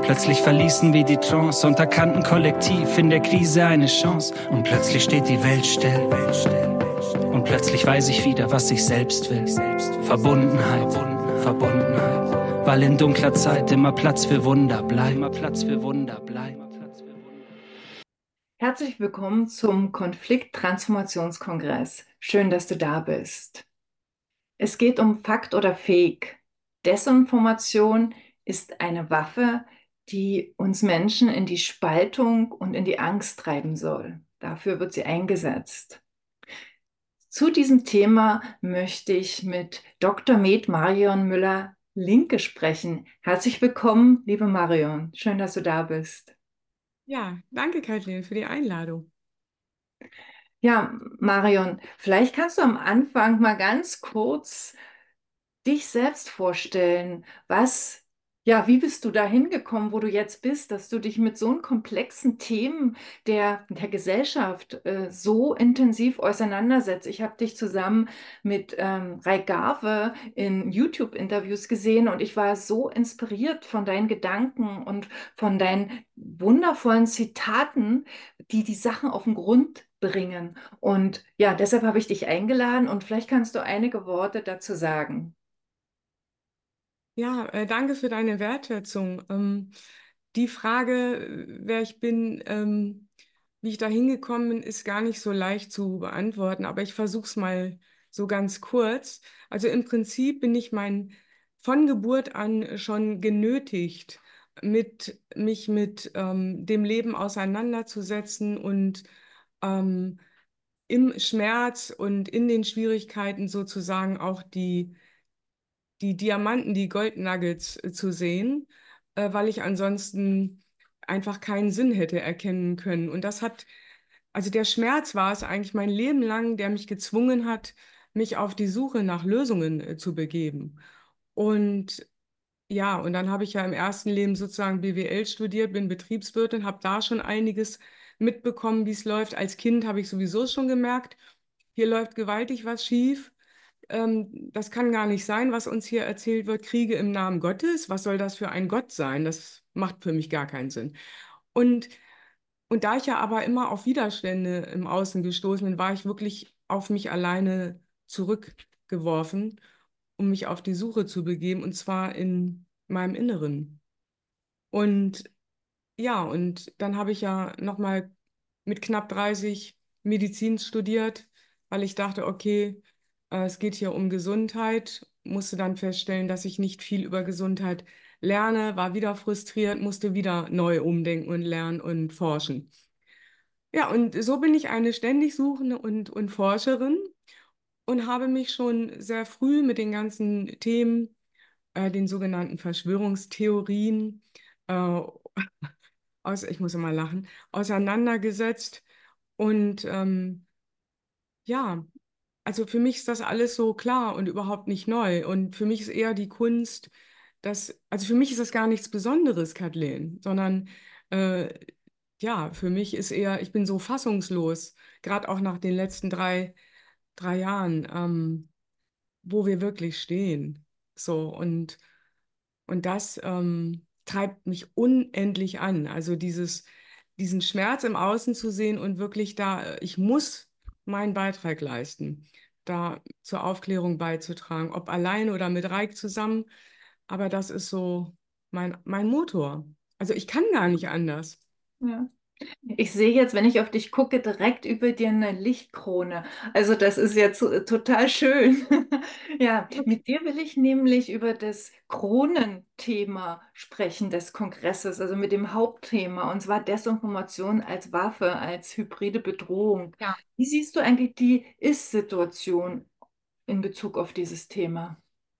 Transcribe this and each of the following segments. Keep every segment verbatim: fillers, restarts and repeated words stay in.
Plötzlich verließen wir die Trance und erkannten kollektiv in der Krise eine Chance. Und plötzlich steht die Welt still. Und plötzlich weiß ich wieder, was ich selbst will. Verbundenheit, Verbundenheit. Weil in dunkler Zeit immer Platz für Wunder bleibt. Immer Platz für Wunder bleibt. Herzlich willkommen zum Konflikt-Transformationskongress. Schön, dass du da bist. Es geht um Fakt oder Fake. Desinformation ist eine Waffe, die uns Menschen in die Spaltung und in die Angst treiben soll. Dafür wird sie eingesetzt. Zu diesem Thema möchte ich mit Doktor Med Marion Müller-Linke sprechen. Herzlich willkommen, liebe Marion. Schön, dass du da bist. Ja, danke, Kathleen, für die Einladung. Ja, Marion, vielleicht kannst du am Anfang mal ganz kurz dich selbst vorstellen. Was, ja, wie bist du da hingekommen, wo du jetzt bist, dass du dich mit so einen komplexen Themen der, der Gesellschaft äh, so intensiv auseinandersetzt? Ich habe dich zusammen mit ähm, Ray Garve in YouTube-Interviews gesehen und ich war so inspiriert von deinen Gedanken und von deinen wundervollen Zitaten, die die Sachen auf den Grund bringen. Und ja, deshalb habe ich dich eingeladen und vielleicht kannst du einige Worte dazu sagen. Ja, äh, danke für deine Wertschätzung. Ähm, die Frage, äh, wer ich bin, ähm, wie ich da hingekommen bin, ist gar nicht so leicht zu beantworten, aber ich versuche es mal so ganz kurz. Also im Prinzip bin ich mein von Geburt an schon genötigt, mit, mich mit ähm, dem Leben auseinanderzusetzen und ähm, im Schmerz und in den Schwierigkeiten sozusagen auch die die Diamanten, die Goldnuggets äh, zu sehen, äh, weil ich ansonsten einfach keinen Sinn hätte erkennen können. Und das hat, also der Schmerz war es eigentlich mein Leben lang, der mich gezwungen hat, mich auf die Suche nach Lösungen äh, zu begeben. Und ja, und dann habe ich ja im ersten Leben sozusagen B W L studiert, bin Betriebswirtin, habe da schon einiges mitbekommen, wie es läuft. Als Kind habe ich sowieso schon gemerkt, hier läuft gewaltig was schief. Ähm, das kann gar nicht sein, was uns hier erzählt wird. Kriege im Namen Gottes. Was soll das für ein Gott sein? Das macht für mich gar keinen Sinn. Und, und da ich ja aber immer auf Widerstände im Außen gestoßen bin, war ich wirklich auf mich alleine zurückgeworfen, um mich auf die Suche zu begeben, und zwar in meinem Inneren. Und ja, und dann habe ich ja nochmal mit knapp dreißig Medizin studiert, weil ich dachte, okay, äh, es geht hier um Gesundheit, musste dann feststellen, dass ich nicht viel über Gesundheit lerne, war wieder frustriert, musste wieder neu umdenken und lernen und forschen. Ja, und so bin ich eine ständig Suchende und, und Forscherin und habe mich schon sehr früh mit den ganzen Themen, äh, den sogenannten Verschwörungstheorien, äh, aus, ich muss immer lachen, auseinandergesetzt. Und ähm, ja, also für mich ist das alles so klar und überhaupt nicht neu. Und für mich ist eher die Kunst, dass, also für mich ist das gar nichts Besonderes, Kathleen, sondern äh, ja, für mich ist eher, ich bin so fassungslos, gerade auch nach den letzten drei, drei Jahren, ähm, wo wir wirklich stehen. So, und, und das ähm, treibt mich unendlich an. Also dieses, diesen Schmerz im Außen zu sehen und wirklich da, äh, ich muss meinen Beitrag leisten, da zur Aufklärung beizutragen, ob alleine oder mit Reik zusammen. Aber das ist so mein, mein Motor. Also ich kann gar nicht anders. Ja. Ich sehe jetzt, wenn ich auf dich gucke, direkt über dir eine Lichtkrone. Also das ist jetzt so- total schön. Ja, mit dir will ich nämlich über das Kronenthema sprechen des Kongresses, also mit dem Hauptthema, und zwar Desinformation als Waffe, als hybride Bedrohung. Ja. Wie siehst du eigentlich die Ist-Situation in Bezug auf dieses Thema?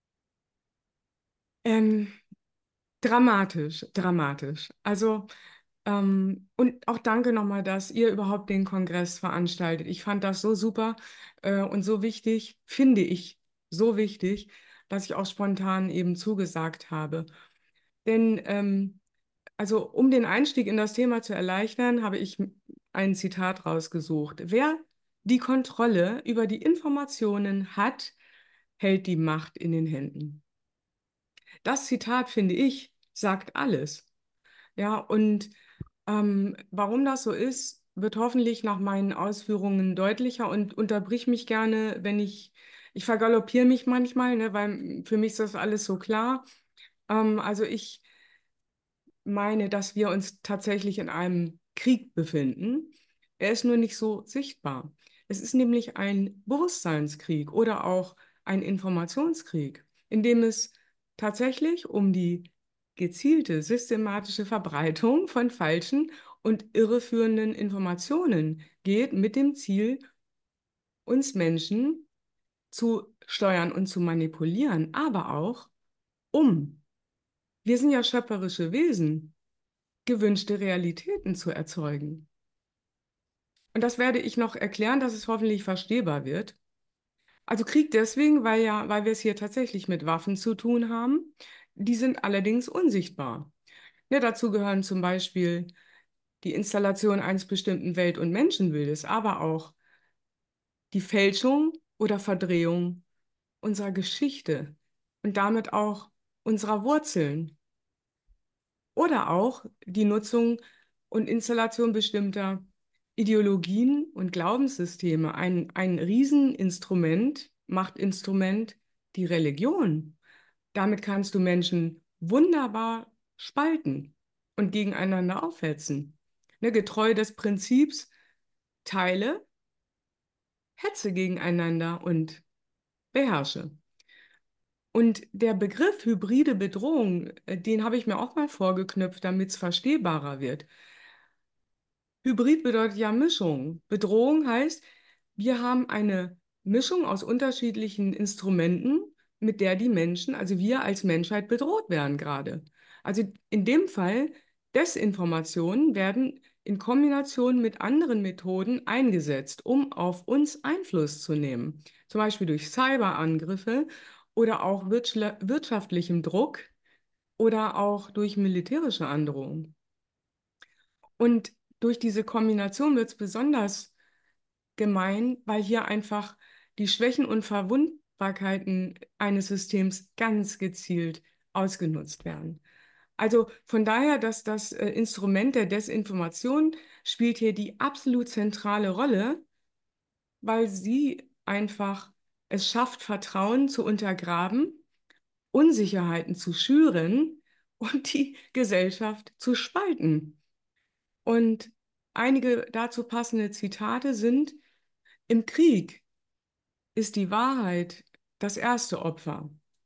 Ähm, Dramatisch, dramatisch. Also, ähm, und auch danke nochmal, dass ihr überhaupt den Kongress veranstaltet. Ich fand das so super äh, und so wichtig, finde ich so wichtig, dass ich auch spontan eben zugesagt habe. Denn, ähm, also, um den Einstieg in das Thema zu erleichtern, habe ich ein Zitat rausgesucht. Wer die Kontrolle über die Informationen hat, hält die Macht in den Händen. Das Zitat, finde ich, sagt alles. Ja, und ähm, warum das so ist, wird hoffentlich nach meinen Ausführungen deutlicher und unterbrich mich gerne, wenn ich, ich vergaloppiere mich manchmal, ne, weil für mich ist das alles so klar. Ähm, also ich meine, dass wir uns tatsächlich in einem Krieg befinden. Er ist nur nicht so sichtbar. Es ist nämlich ein Bewusstseinskrieg oder auch ein Informationskrieg, in dem es tatsächlich um die gezielte, systematische Verbreitung von falschen und irreführenden Informationen geht, mit dem Ziel, uns Menschen zu steuern und zu manipulieren, aber auch um. Wir sind ja schöpferische Wesen, gewünschte Realitäten zu erzeugen. Und das werde ich noch erklären, dass es hoffentlich verstehbar wird. Also Krieg deswegen, weil ja, weil wir es hier tatsächlich mit Waffen zu tun haben. Die sind allerdings unsichtbar. Ja, dazu gehören zum Beispiel die Installation eines bestimmten Welt- und Menschenbildes, aber auch die Fälschung oder Verdrehung unserer Geschichte und damit auch unserer Wurzeln. Oder auch die Nutzung und Installation bestimmter Ideologien und Glaubenssysteme. Ein, ein Rieseninstrument, Machtinstrument, die Religion. Damit kannst du Menschen wunderbar spalten und gegeneinander aufhetzen. Ne, getreu des Prinzips, teile, hetze gegeneinander und beherrsche. Und der Begriff hybride Bedrohung, äh, den habe ich mir auch mal vorgeknüpft, damit es verstehbarer wird. Hybrid bedeutet ja Mischung. Bedrohung heißt, wir haben eine Mischung aus unterschiedlichen Instrumenten, mit der die Menschen, also wir als Menschheit bedroht werden gerade. Also in dem Fall, Desinformationen werden in Kombination mit anderen Methoden eingesetzt, um auf uns Einfluss zu nehmen. Zum Beispiel durch Cyberangriffe oder auch wirtschla- wirtschaftlichem Druck oder auch durch militärische Androhung. Und durch diese Kombination wird es besonders gemein, weil hier einfach die Schwächen und Verwundbarkeiten eines Systems ganz gezielt ausgenutzt werden. Also von daher, dass das äh, Instrument der Desinformation spielt hier die absolut zentrale Rolle, weil sie einfach es schafft, Vertrauen zu untergraben, Unsicherheiten zu schüren und die Gesellschaft zu spalten. Und einige dazu passende Zitate sind: Im Krieg ist die Wahrheit das erste Opfer.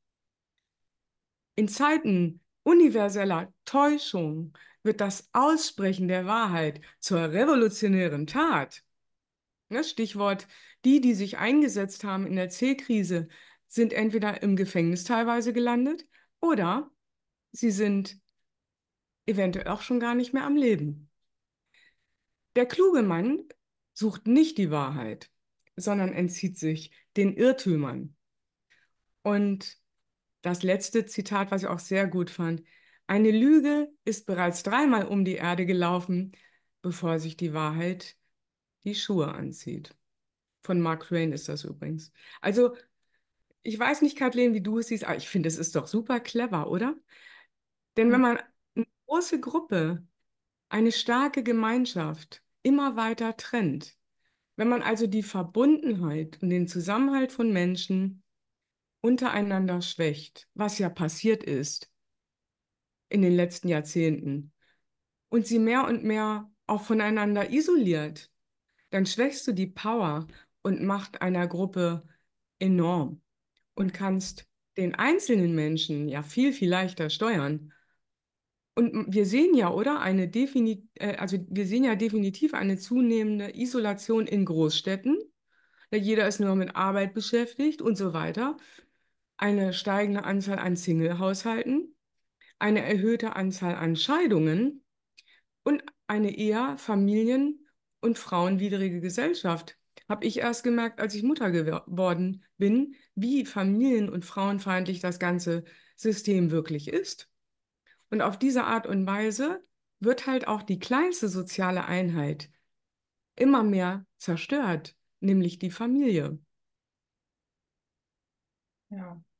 In Zeiten universeller Täuschung wird das Aussprechen der Wahrheit zur revolutionären Tat. Ne, Stichwort, die, die sich eingesetzt haben in der C-Krise, sind entweder im Gefängnis teilweise gelandet oder sie sind eventuell auch schon gar nicht mehr am Leben. Der kluge Mann sucht nicht die Wahrheit, sondern entzieht sich den Irrtümern. Und das letzte Zitat, was ich auch sehr gut fand: Eine Lüge ist bereits dreimal um die Erde gelaufen, bevor sich die Wahrheit die Schuhe anzieht. Von Mark Twain ist das übrigens. Also, ich weiß nicht, Kathleen, wie du es siehst, aber ich finde, es ist doch super clever, oder? Denn wenn man eine große Gruppe, eine starke Gemeinschaft immer weiter trennt, wenn man also die Verbundenheit und den Zusammenhalt von Menschen untereinander schwächt, was ja passiert ist in den letzten Jahrzehnten, und sie mehr und mehr auch voneinander isoliert, dann schwächst du die Power und Macht einer Gruppe enorm und kannst den einzelnen Menschen ja viel, viel leichter steuern. Und wir sehen ja, oder? Eine defini äh, also wir sehen ja definitiv eine zunehmende Isolation in Großstädten. Ja, jeder ist nur mit Arbeit beschäftigt und so weiter. Eine steigende Anzahl an Single-Haushalten, eine erhöhte Anzahl an Scheidungen und eine eher familien- und frauenwidrige Gesellschaft. Habe ich erst gemerkt, als ich Mutter geworden bin, wie familien- und frauenfeindlich das ganze System wirklich ist. Und auf diese Art und Weise wird halt auch die kleinste soziale Einheit immer mehr zerstört, nämlich die Familie. Ja.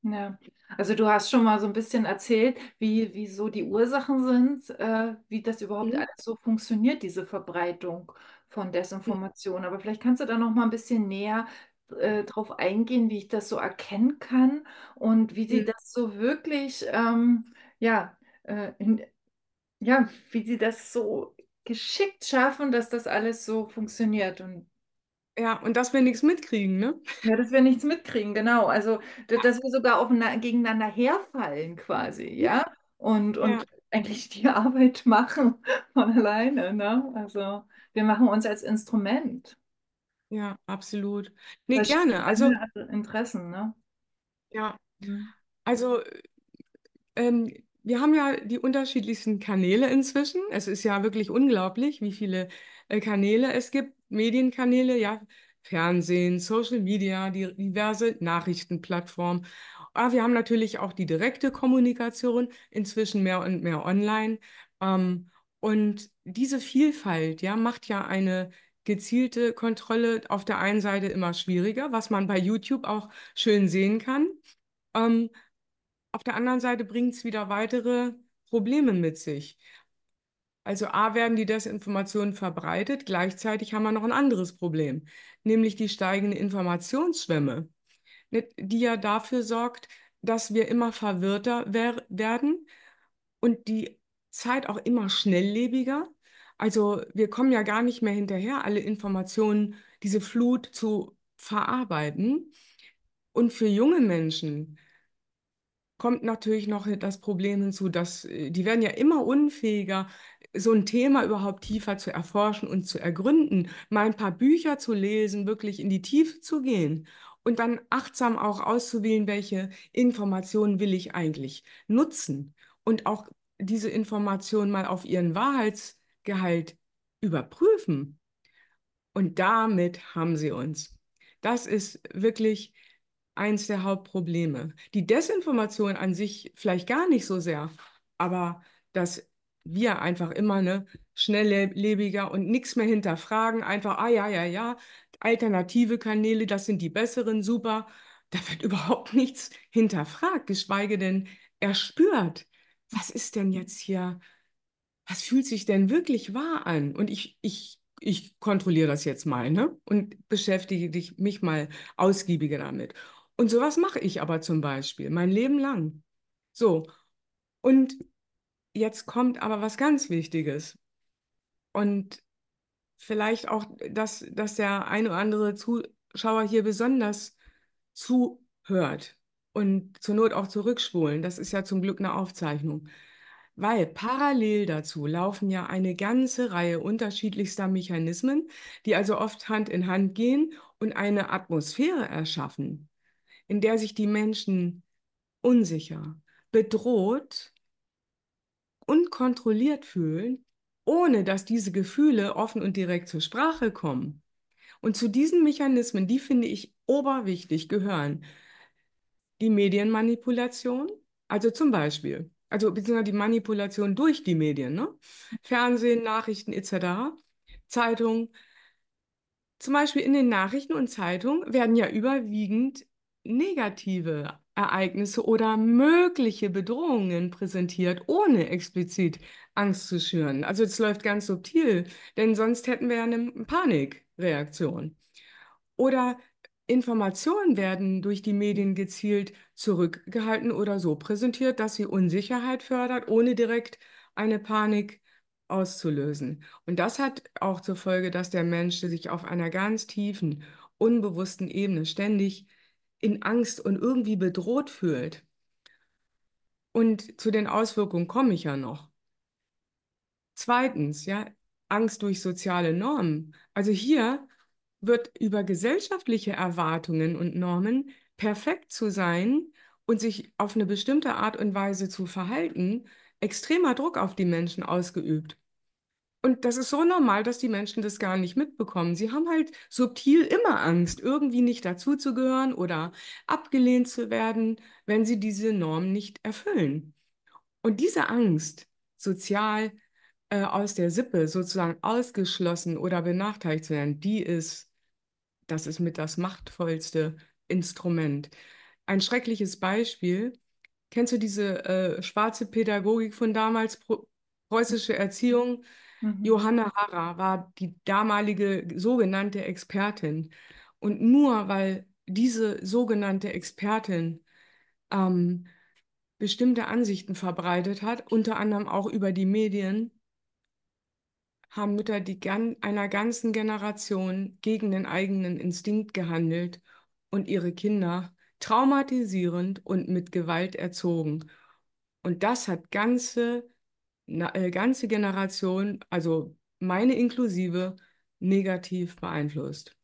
Ja, also du hast schon mal so ein bisschen erzählt, wie, wie so die Ursachen sind, äh, wie das überhaupt Mhm. alles so funktioniert, diese Verbreitung von Desinformation. Aber vielleicht kannst du da noch mal ein bisschen näher äh, drauf eingehen, wie ich das so erkennen kann und wie sie Mhm. das so wirklich, ähm, ja, äh, in, ja, wie sie das so geschickt schaffen, dass das alles so funktioniert. Und Ja, und dass wir nichts mitkriegen, ne? ja, dass wir nichts mitkriegen, genau. Also, d- dass wir sogar aufeinander, gegeneinander herfallen quasi, Ja, ja. Und, ja, und eigentlich die Arbeit machen von alleine, ne? Also, wir machen uns als Instrument. ja, absolut. Nee, gerne. Also, Verschiedene Interessen, ne? ja, Mhm. also Ähm, wir haben ja die unterschiedlichsten Kanäle inzwischen. Es ist ja wirklich unglaublich, wie viele äh, Kanäle es gibt, Medienkanäle, ja, Fernsehen, Social Media, die diverse Nachrichtenplattformen. Aber wir haben natürlich auch die direkte Kommunikation, inzwischen mehr und mehr online. Ähm, und diese Vielfalt, ja, macht ja eine gezielte Kontrolle auf der einen Seite immer schwieriger, was man bei YouTube auch schön sehen kann. Ähm, auf der anderen Seite bringt es wieder weitere Probleme mit sich. Also A, werden die Desinformationen verbreitet, gleichzeitig haben wir noch ein anderes Problem, nämlich die steigende Informationsschwemme, ne, die ja dafür sorgt, dass wir immer verwirrter wer werden und die Zeit auch immer schnelllebiger. Also wir kommen ja gar nicht mehr hinterher, alle Informationen, diese Flut zu verarbeiten. Und für junge Menschen kommt natürlich noch das Problem hinzu, dass äh, die werden ja immer unfähiger, so ein Thema überhaupt tiefer zu erforschen und zu ergründen, mal ein paar Bücher zu lesen, wirklich in die Tiefe zu gehen und dann achtsam auch auszuwählen, welche Informationen will ich eigentlich nutzen und auch diese Informationen mal auf ihren Wahrheitsgehalt überprüfen. Und damit haben sie uns. Das ist wirklich eins der Hauptprobleme. Die Desinformation an sich vielleicht gar nicht so sehr, aber dass wir einfach immer ne, schnelllebiger und nichts mehr hinterfragen, einfach, ah ja, ja, ja, alternative Kanäle, das sind die besseren, super. Da wird überhaupt nichts hinterfragt, geschweige denn erspürt. Was ist denn jetzt hier? Was fühlt sich denn wirklich wahr an? Und ich, ich, ich kontrolliere das jetzt mal, ne? Und beschäftige dich, mich mal ausgiebiger damit. Und sowas mache ich aber zum Beispiel mein Leben lang. So, und jetzt kommt aber was ganz Wichtiges. Und vielleicht auch, dass, dass der ein oder andere Zuschauer hier besonders zuhört und zur Not auch zurückspulen. Das ist ja zum Glück eine Aufzeichnung. Weil parallel dazu laufen ja eine ganze Reihe unterschiedlichster Mechanismen, die also oft Hand in Hand gehen und eine Atmosphäre erschaffen, in der sich die Menschen unsicher, bedroht und kontrolliert fühlen, ohne dass diese Gefühle offen und direkt zur Sprache kommen. Und zu diesen Mechanismen, die finde ich oberwichtig, gehören die Medienmanipulation, also zum Beispiel, also beziehungsweise die Manipulation durch die Medien, ne? Fernsehen, Nachrichten et cetera, Zeitungen. Zum Beispiel in den Nachrichten und Zeitungen werden ja überwiegend negative Ereignisse oder mögliche Bedrohungen präsentiert, ohne explizit Angst zu schüren. Also es läuft ganz subtil, denn sonst hätten wir ja eine Panikreaktion. Oder Informationen werden durch die Medien gezielt zurückgehalten oder so präsentiert, dass sie Unsicherheit fördert, ohne direkt eine Panik auszulösen. Und das hat auch zur Folge, dass der Mensch sich auf einer ganz tiefen, unbewussten Ebene ständig in Angst und irgendwie bedroht fühlt. Und zu den Auswirkungen komme ich ja noch. Zweitens, ja, Angst durch soziale Normen. Also hier wird über gesellschaftliche Erwartungen und Normen, perfekt zu sein und sich auf eine bestimmte Art und Weise zu verhalten, extremer Druck auf die Menschen ausgeübt. Und das ist so normal, dass die Menschen das gar nicht mitbekommen. Sie haben halt subtil immer Angst, irgendwie nicht dazuzugehören oder abgelehnt zu werden, wenn sie diese Normen nicht erfüllen. Und diese Angst, sozial äh, aus der Sippe sozusagen ausgeschlossen oder benachteiligt zu werden, die ist, das ist mit das machtvollste Instrument. ein schreckliches Beispiel. Kennst du diese äh, schwarze Pädagogik von damals, Pro preußische Erziehung? Mhm. Johanna Harrer war die damalige sogenannte Expertin. Und nur weil diese sogenannte Expertin ähm, bestimmte Ansichten verbreitet hat, unter anderem auch über die Medien, haben Mütter die gan einer ganzen Generation gegen den eigenen Instinkt gehandelt und ihre Kinder traumatisierend und mit Gewalt erzogen. Und das hat ganze, na, äh, ganze Generation, also meine inklusive, negativ beeinflusst.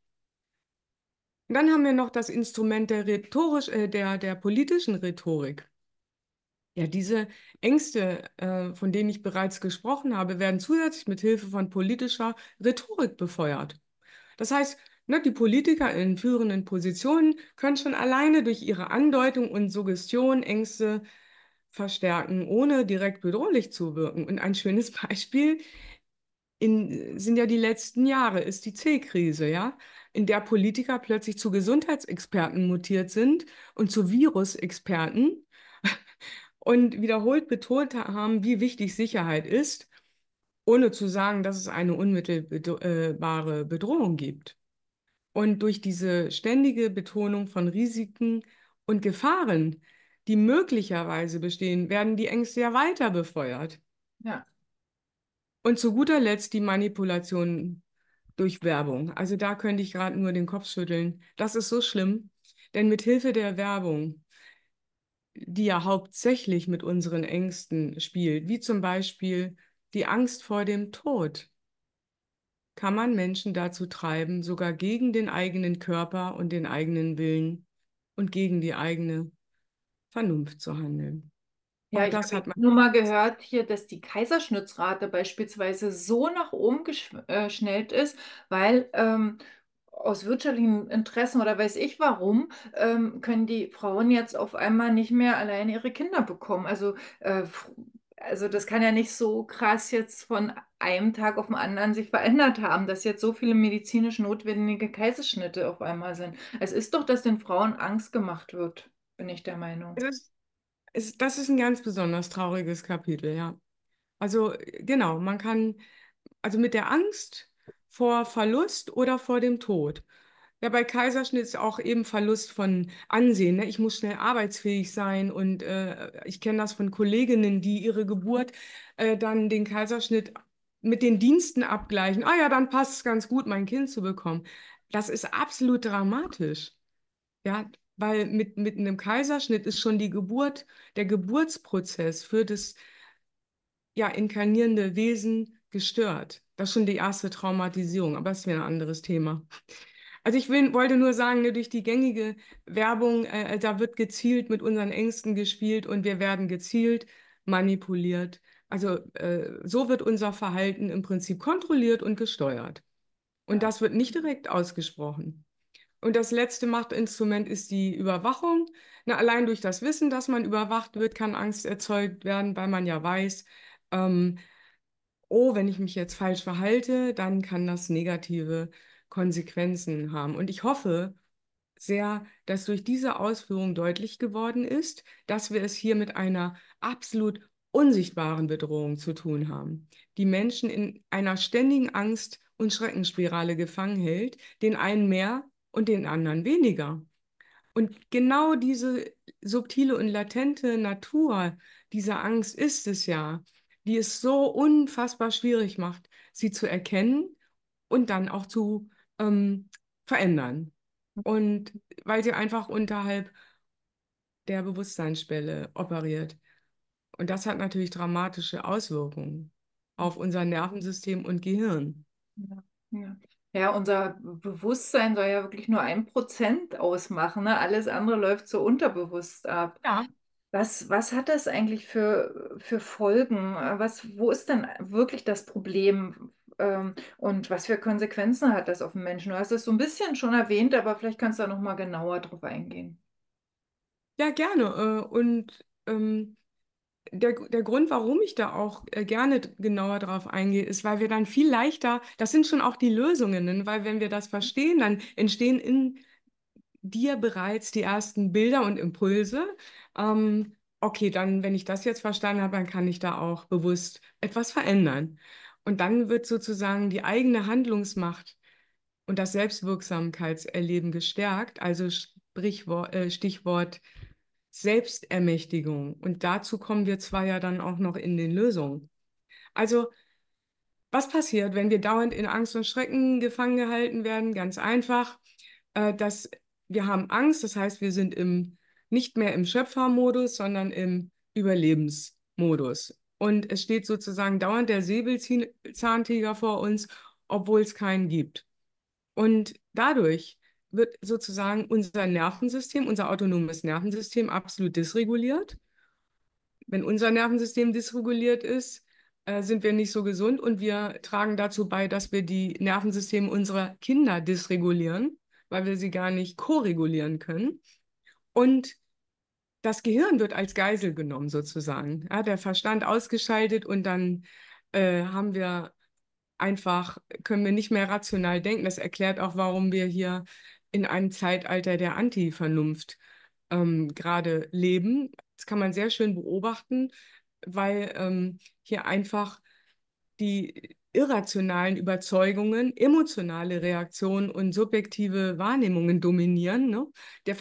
Und dann haben wir noch das Instrument der rhetorisch, äh, der, der politischen Rhetorik. Ja, diese Ängste, äh, von denen ich bereits gesprochen habe, werden zusätzlich mit Hilfe von politischer Rhetorik befeuert. Das heißt, ne, die Politiker in führenden Positionen können schon alleine durch ihre Andeutung und Suggestion Ängste verstärken, ohne direkt bedrohlich zu wirken. Und ein schönes Beispiel in, sind ja die letzten Jahre, ist die C-Krise, ja, in der Politiker plötzlich zu Gesundheitsexperten mutiert sind und zu Virusexperten und wiederholt betont haben, wie wichtig Sicherheit ist, ohne zu sagen, dass es eine unmittelbare Bedrohung gibt. Und durch diese ständige Betonung von Risiken und Gefahren, die möglicherweise bestehen, werden die Ängste ja weiter befeuert. Ja. Und zu guter Letzt die Manipulation durch Werbung. Also da könnte ich gerade nur den Kopf schütteln. Das ist so schlimm, denn mit Hilfe der Werbung, die ja hauptsächlich mit unseren Ängsten spielt, wie zum Beispiel die Angst vor dem Tod, kann man Menschen dazu treiben, sogar gegen den eigenen Körper und den eigenen Willen und gegen die eigene Vernunft zu handeln. Ja, Auch ich das habe hat jetzt man. nur mal gehört hier, dass die Kaiserschnittsrate beispielsweise so nach oben geschnellt ist, weil ähm, aus wirtschaftlichen Interessen oder weiß ich warum, ähm, können die Frauen jetzt auf einmal nicht mehr alleine ihre Kinder bekommen. Also, äh, f- also das kann ja nicht so krass jetzt von einem Tag auf den anderen sich verändert haben, dass jetzt so viele medizinisch notwendige Kaiserschnitte auf einmal sind. Es ist doch, dass den Frauen Angst gemacht wird, bin ich der Meinung. Es ist, es, das ist ein ganz besonders trauriges Kapitel, ja. Also äh, genau, man kann, also mit der Angst vor Verlust oder vor dem Tod. Ja, bei Kaiserschnitt ist auch eben Verlust von Ansehen. Ne? Ich muss schnell arbeitsfähig sein und äh, ich kenne das von Kolleginnen, die ihre Geburt äh, dann den Kaiserschnitt mit den Diensten abgleichen. Ah ja, dann passt es ganz gut, mein Kind zu bekommen. Das ist absolut dramatisch. Ja, weil mit, mit einem Kaiserschnitt ist schon die Geburt, der Geburtsprozess für das ja, inkarnierende Wesen gestört. Das ist schon die erste Traumatisierung, aber das wäre ein anderes Thema. Also ich will, wollte nur sagen, ne, durch die gängige Werbung, äh, da wird gezielt mit unseren Ängsten gespielt und wir werden gezielt manipuliert. Also äh, so wird unser Verhalten im Prinzip kontrolliert und gesteuert. Und Ja. das wird nicht direkt ausgesprochen. Und das letzte Machtinstrument ist die Überwachung. Na, allein durch das Wissen, dass man überwacht wird, kann Angst erzeugt werden, weil man ja weiß, ähm, oh, wenn ich mich jetzt falsch verhalte, dann kann das negative Konsequenzen haben. Und ich hoffe sehr, dass durch diese Ausführung deutlich geworden ist, dass wir es hier mit einer absolut unsichtbaren Bedrohung zu tun haben, die Menschen in einer ständigen Angst- und Schreckensspirale gefangen hält, den einen mehr und den anderen weniger. Und genau diese subtile und latente Natur dieser Angst ist es ja, die es so unfassbar schwierig macht, sie zu erkennen und dann auch zu ähm, verändern. Und weil sie einfach unterhalb der Bewusstseinsschwelle operiert. Und das hat natürlich dramatische Auswirkungen auf unser Nervensystem und Gehirn. Ja, ja. Ja, unser Bewusstsein soll ja wirklich nur ein Prozent ausmachen, ne? Alles andere läuft so unterbewusst ab. Ja. Was, was hat das eigentlich für, für Folgen? Was, wo ist denn wirklich das Problem? Ähm, und was für Konsequenzen hat das auf den Menschen? Du hast es so ein bisschen schon erwähnt, aber vielleicht kannst du da noch mal genauer drauf eingehen. Ja, gerne. Äh, Und ähm, Der, der Grund, warum ich da auch äh, gerne d- genauer drauf eingehe, ist, weil wir dann viel leichter, das sind schon auch die Lösungen, ne? Weil wenn wir das verstehen, dann entstehen in dir bereits die ersten Bilder und Impulse. Ähm, okay, dann, wenn ich das jetzt verstanden habe, dann kann ich da auch bewusst etwas verändern. Und dann wird sozusagen die eigene Handlungsmacht und das Selbstwirksamkeitserleben gestärkt, also Sprichwort, äh, Stichwort Selbstermächtigung. Und dazu kommen wir zwar ja dann auch noch in den Lösungen. Also, was passiert, wenn wir dauernd in Angst und Schrecken gefangen gehalten werden? Ganz einfach, äh, dass wir haben Angst, das heißt, wir sind im, nicht mehr im Schöpfermodus, sondern im Überlebensmodus. Und es steht sozusagen dauernd der Säbelzahntiger vor uns, obwohl es keinen gibt. Und dadurch wird sozusagen unser Nervensystem, unser autonomes Nervensystem absolut dysreguliert. Wenn unser Nervensystem dysreguliert ist, äh, sind wir nicht so gesund und wir tragen dazu bei, dass wir die Nervensysteme unserer Kinder dysregulieren, weil wir sie gar nicht koregulieren können. Und das Gehirn wird als Geisel genommen sozusagen. Ja, der Verstand ausgeschaltet und dann äh, haben wir einfach, können wir nicht mehr rational denken. Das erklärt auch, warum wir hier in einem Zeitalter der Anti-Vernunft ähm, gerade leben. Das kann man sehr schön beobachten, weil ähm, hier einfach die irrationalen Überzeugungen, emotionale Reaktionen und subjektive Wahrnehmungen dominieren. Ne? Der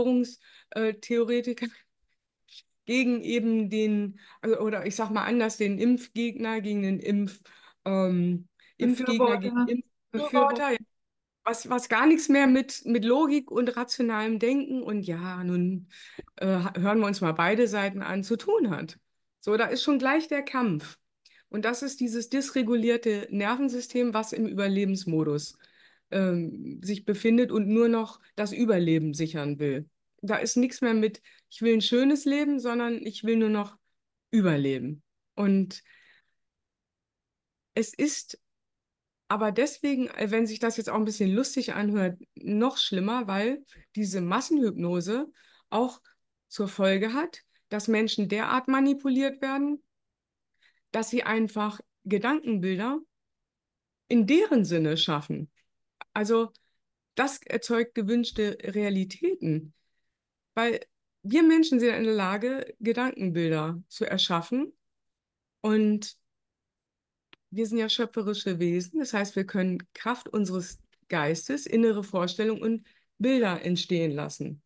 Verschwörungstheoretiker gegen eben den, also, oder ich sag mal anders, den Impfgegner, gegen den Impf, ähm, Impfgegner, gegen Befürworter, Befürworter. Impfbefürworter, ja, was, was gar nichts mehr mit, mit Logik und rationalem Denken und ja, nun äh, hören wir uns mal beide Seiten an, zu tun hat. So, da ist schon gleich der Kampf. Und das ist dieses dysregulierte Nervensystem, was im Überlebensmodus ähm, sich befindet und nur noch das Überleben sichern will. Da ist nichts mehr mit, ich will ein schönes Leben, sondern ich will nur noch überleben. Und es ist aber deswegen, äh, wenn sich das jetzt auch ein bisschen lustig anhört, noch schlimmer, weil diese Massenhypnose auch zur Folge hat, dass Menschen derart manipuliert werden, dass sie einfach Gedankenbilder in deren Sinne schaffen. Also das erzeugt gewünschte Realitäten, weil wir Menschen sind in der Lage, Gedankenbilder zu erschaffen und wir sind ja schöpferische Wesen. Das heißt, wir können Kraft unseres Geistes, innere Vorstellungen und Bilder entstehen lassen.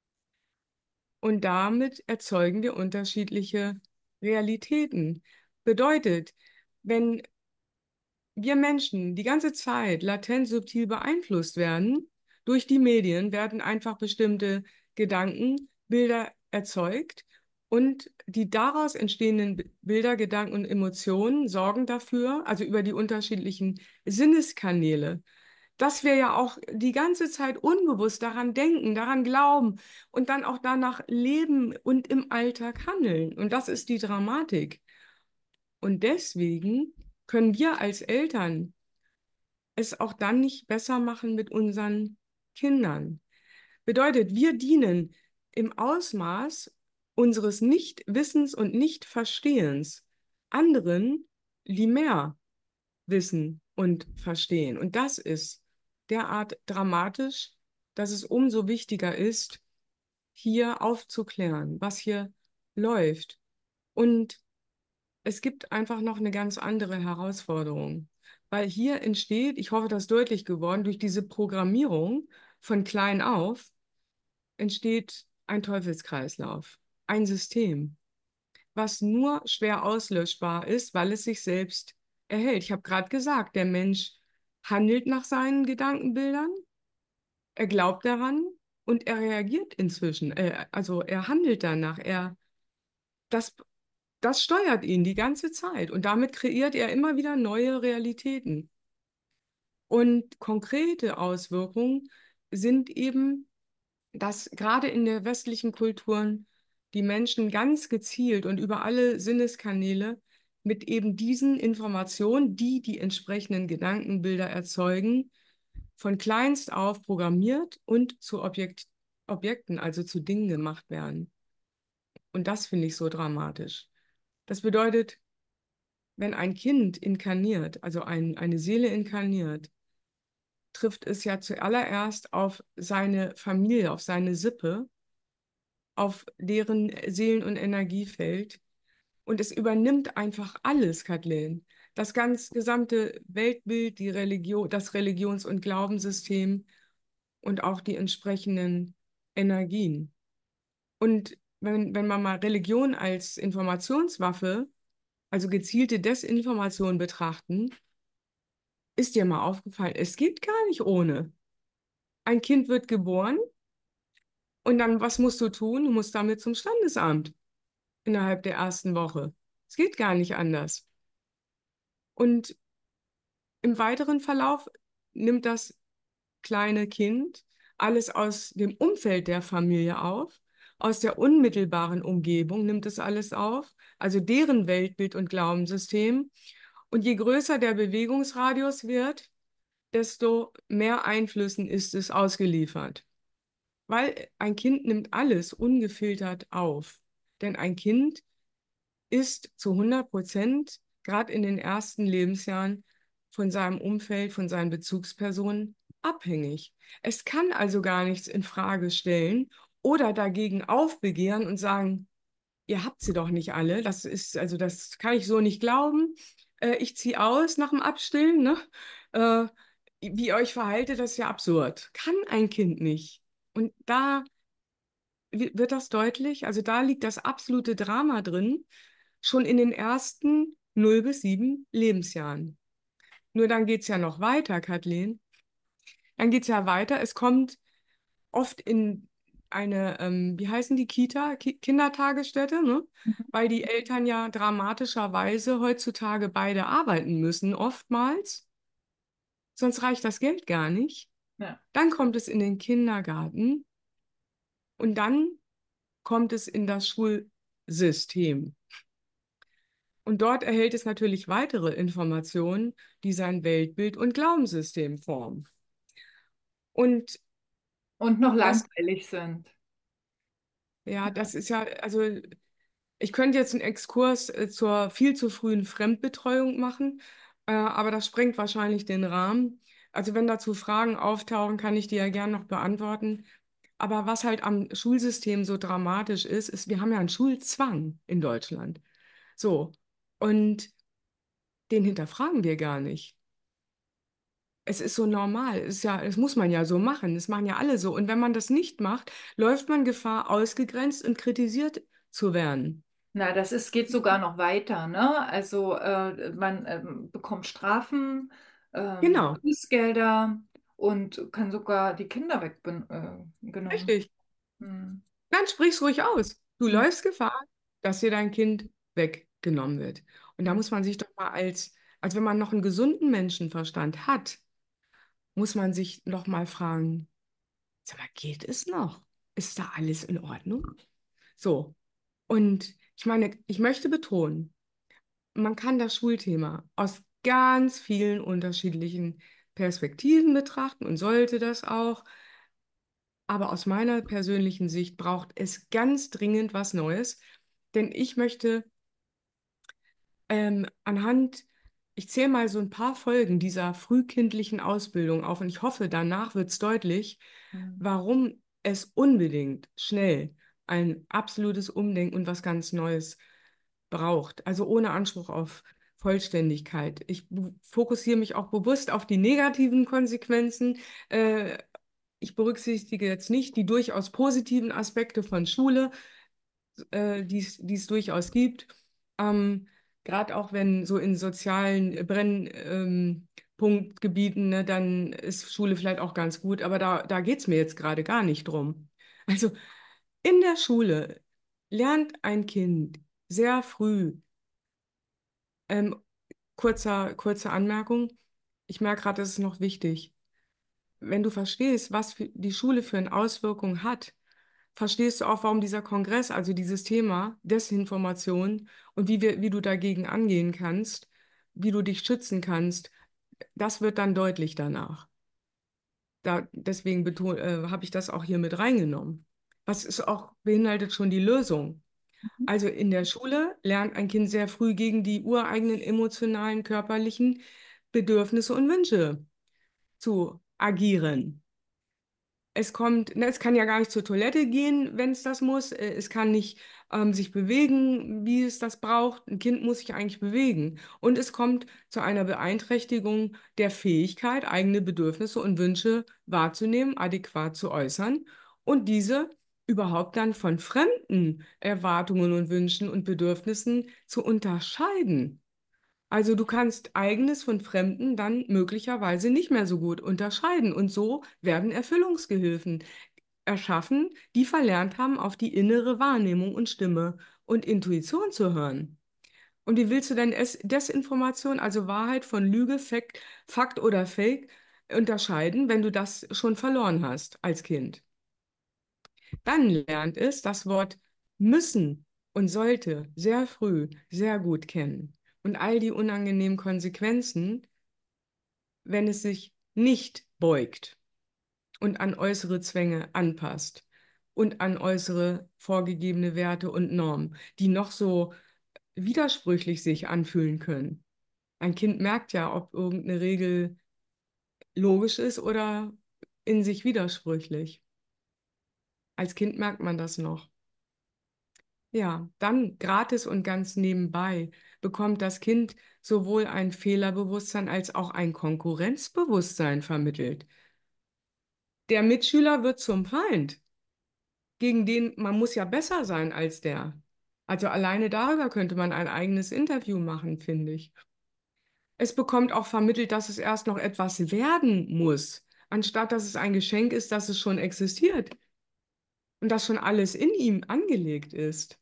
Und damit erzeugen wir unterschiedliche Realitäten. Bedeutet, wenn wir Menschen die ganze Zeit latent subtil beeinflusst werden durch die Medien, werden einfach bestimmte Gedanken, Bilder erzeugt und die daraus entstehenden Bilder, Gedanken und Emotionen sorgen dafür, also über die unterschiedlichen Sinneskanäle, dass wir ja auch die ganze Zeit unbewusst daran denken, daran glauben und dann auch danach leben und im Alltag handeln. Und das ist die Dramatik. Und deswegen können wir als Eltern es auch dann nicht besser machen mit unseren Kindern. Bedeutet, wir dienen im Ausmaß unseres Nichtwissens und Nichtverstehens anderen, die mehr wissen und verstehen. Und das ist derart dramatisch, dass es umso wichtiger ist, hier aufzuklären, was hier läuft. Und es gibt einfach noch eine ganz andere Herausforderung, weil hier entsteht, ich hoffe, das ist deutlich geworden, durch diese Programmierung von klein auf entsteht ein Teufelskreislauf, ein System, was nur schwer auslöschbar ist, weil es sich selbst erhält. Ich habe gerade gesagt, der Mensch handelt nach seinen Gedankenbildern, er glaubt daran und er reagiert inzwischen, äh, also er handelt danach, er das Das steuert ihn die ganze Zeit und damit kreiert er immer wieder neue Realitäten. Und konkrete Auswirkungen sind eben, dass gerade in der westlichen Kulturen die Menschen ganz gezielt und über alle Sinneskanäle mit eben diesen Informationen, die die entsprechenden Gedankenbilder erzeugen, von kleinst auf programmiert und zu Objekt Objekten, also zu Dingen gemacht werden. Und das finde ich so dramatisch. Das bedeutet, wenn ein Kind inkarniert, also ein, eine Seele inkarniert, trifft es ja zuallererst auf seine Familie, auf seine Sippe, auf deren Seelen- und Energiefeld. Und es übernimmt einfach alles, Kathleen. Das ganz gesamte Weltbild, die Religion, das Religions- und Glaubenssystem und auch die entsprechenden Energien. Und wenn, wenn man mal Religion als Informationswaffe, also gezielte Desinformation betrachten, ist dir mal aufgefallen, es geht gar nicht ohne. Ein Kind wird geboren und dann, was musst du tun? Du musst damit zum Standesamt innerhalb der ersten Woche. Es geht gar nicht anders. Und im weiteren Verlauf nimmt das kleine Kind alles aus dem Umfeld der Familie auf, aus der unmittelbaren Umgebung nimmt es alles auf, also deren Weltbild und Glaubenssystem. Und je größer der Bewegungsradius wird, desto mehr Einflüssen ist es ausgeliefert. Weil ein Kind nimmt alles ungefiltert auf. Denn ein Kind ist zu hundert Prozent, gerade in den ersten Lebensjahren, von seinem Umfeld, von seinen Bezugspersonen abhängig. Es kann also gar nichts in Frage stellen oder dagegen aufbegehren und sagen, ihr habt sie doch nicht alle. Das ist, also das kann ich so nicht glauben. Äh, ich ziehe aus nach dem Abstillen, ne? Äh, wie ihr euch verhaltet, das ist ja absurd. Kann ein Kind nicht. Und da wi- wird das deutlich. Also da liegt das absolute Drama drin, schon in den ersten null bis sieben Lebensjahren. Nur dann geht es ja noch weiter, Kathleen. Dann geht es ja weiter. Es kommt oft in eine, ähm, wie heißen die Kita? Ki Kindertagesstätte, ne? Weil die Eltern ja dramatischerweise heutzutage beide arbeiten müssen, oftmals. Sonst reicht das Geld gar nicht. Ja. Dann kommt es in den Kindergarten und dann kommt es in das Schulsystem. Und dort erhält es natürlich weitere Informationen, die sein Weltbild und Glaubenssystem formen. Und Und noch das, langweilig sind. ja, das ist ja, also ich könnte jetzt einen Exkurs äh, zur viel zu frühen Fremdbetreuung machen, äh, aber das sprengt wahrscheinlich den Rahmen. Also wenn dazu Fragen auftauchen, kann ich die ja gern noch beantworten. Aber was halt am Schulsystem so dramatisch ist, ist, wir haben ja einen Schulzwang in Deutschland. So. Und den hinterfragen wir gar nicht. Es ist so normal. Es ist ja, das muss man ja so machen. Das machen ja alle so. Und wenn man das nicht macht, läuft man Gefahr, ausgegrenzt und kritisiert zu werden. Na, das ist, geht sogar noch weiter, ne? Also äh, man ähm, bekommt Strafen, ähm, Genau, Bußgelder und kann sogar die Kinder weggenommen. Äh, genommen. richtig. Hm. Dann sprich's ruhig aus. Du Hm. läufst Gefahr, dass dir dein Kind weggenommen wird. Und da Hm. muss man sich doch mal als, als wenn man noch einen gesunden Menschenverstand hat, muss man sich noch mal fragen, sag mal, geht es noch? Ist da alles in Ordnung? So. Und ich meine, ich möchte betonen, man kann das Schulthema aus ganz vielen unterschiedlichen Perspektiven betrachten und sollte das auch. Aber aus meiner persönlichen Sicht braucht es ganz dringend was Neues, denn ich möchte ähm, anhand, ich zähle mal so ein paar Folgen dieser frühkindlichen Ausbildung auf und ich hoffe, danach wird es deutlich, Hm. warum es unbedingt schnell ein absolutes Umdenken und was ganz Neues braucht. Also ohne Anspruch auf Vollständigkeit. Ich bu- fokussiere mich auch bewusst auf die negativen Konsequenzen. Äh, Ich berücksichtige jetzt nicht die durchaus positiven Aspekte von Schule, äh, die es die es durchaus gibt. Ähm, Gerade auch wenn so in sozialen Brennpunktgebieten, ähm, Punktgebieten, ne, dann ist Schule vielleicht auch ganz gut, aber da, da geht es mir jetzt gerade gar nicht drum. Also in der Schule lernt ein Kind sehr früh, ähm, kurzer, kurze Anmerkung, ich merke gerade, das ist noch wichtig. Wenn du verstehst, was für die Schule für eine Auswirkung hat, verstehst du auch, warum dieser Kongress, also dieses Thema Desinformation und wie wir, wie du dagegen angehen kannst, wie du dich schützen kannst, das wird dann deutlich danach. Da, deswegen beton, äh, habe ich das auch hier mit reingenommen. Was ist auch beinhaltet schon die Lösung? Also in der Schule lernt ein Kind sehr früh gegen die ureigenen emotionalen, körperlichen Bedürfnisse und Wünsche zu agieren. Es kommt, ne, es kann ja gar nicht zur Toilette gehen, wenn es das muss. Äh, Es kann nicht ähm, sich bewegen, wie es das braucht. Ein Kind muss sich eigentlich bewegen. Und es kommt zu einer Beeinträchtigung der Fähigkeit, eigene Bedürfnisse und Wünsche wahrzunehmen, adäquat zu äußern und diese überhaupt dann von fremden Erwartungen und Wünschen und Bedürfnissen zu unterscheiden. Also du kannst eigenes von Fremden dann möglicherweise nicht mehr so gut unterscheiden. Und so werden Erfüllungsgehilfen erschaffen, die verlernt haben, auf die innere Wahrnehmung und Stimme und Intuition zu hören. Und wie willst du denn es Desinformation, also Wahrheit von Lüge, Fakt, Fakt oder Fake, unterscheiden, wenn du das schon verloren hast als Kind? Dann lernt es das Wort müssen und sollte sehr früh sehr gut kennen. Und all die unangenehmen Konsequenzen, wenn es sich nicht beugt und an äußere Zwänge anpasst und an äußere vorgegebene Werte und Normen, die noch so widersprüchlich sich anfühlen können. Ein Kind merkt ja, ob irgendeine Regel logisch ist oder in sich widersprüchlich. Als Kind merkt man das noch. Ja, dann gratis und ganz nebenbei bekommt das Kind sowohl ein Fehlerbewusstsein als auch ein Konkurrenzbewusstsein vermittelt. Der Mitschüler wird zum Feind, gegen den man muss ja besser sein als der. Also alleine darüber könnte man ein eigenes Interview machen, finde ich. Es bekommt auch vermittelt, dass es erst noch etwas werden muss, anstatt dass es ein Geschenk ist, dass es schon existiert und dass schon alles in ihm angelegt ist.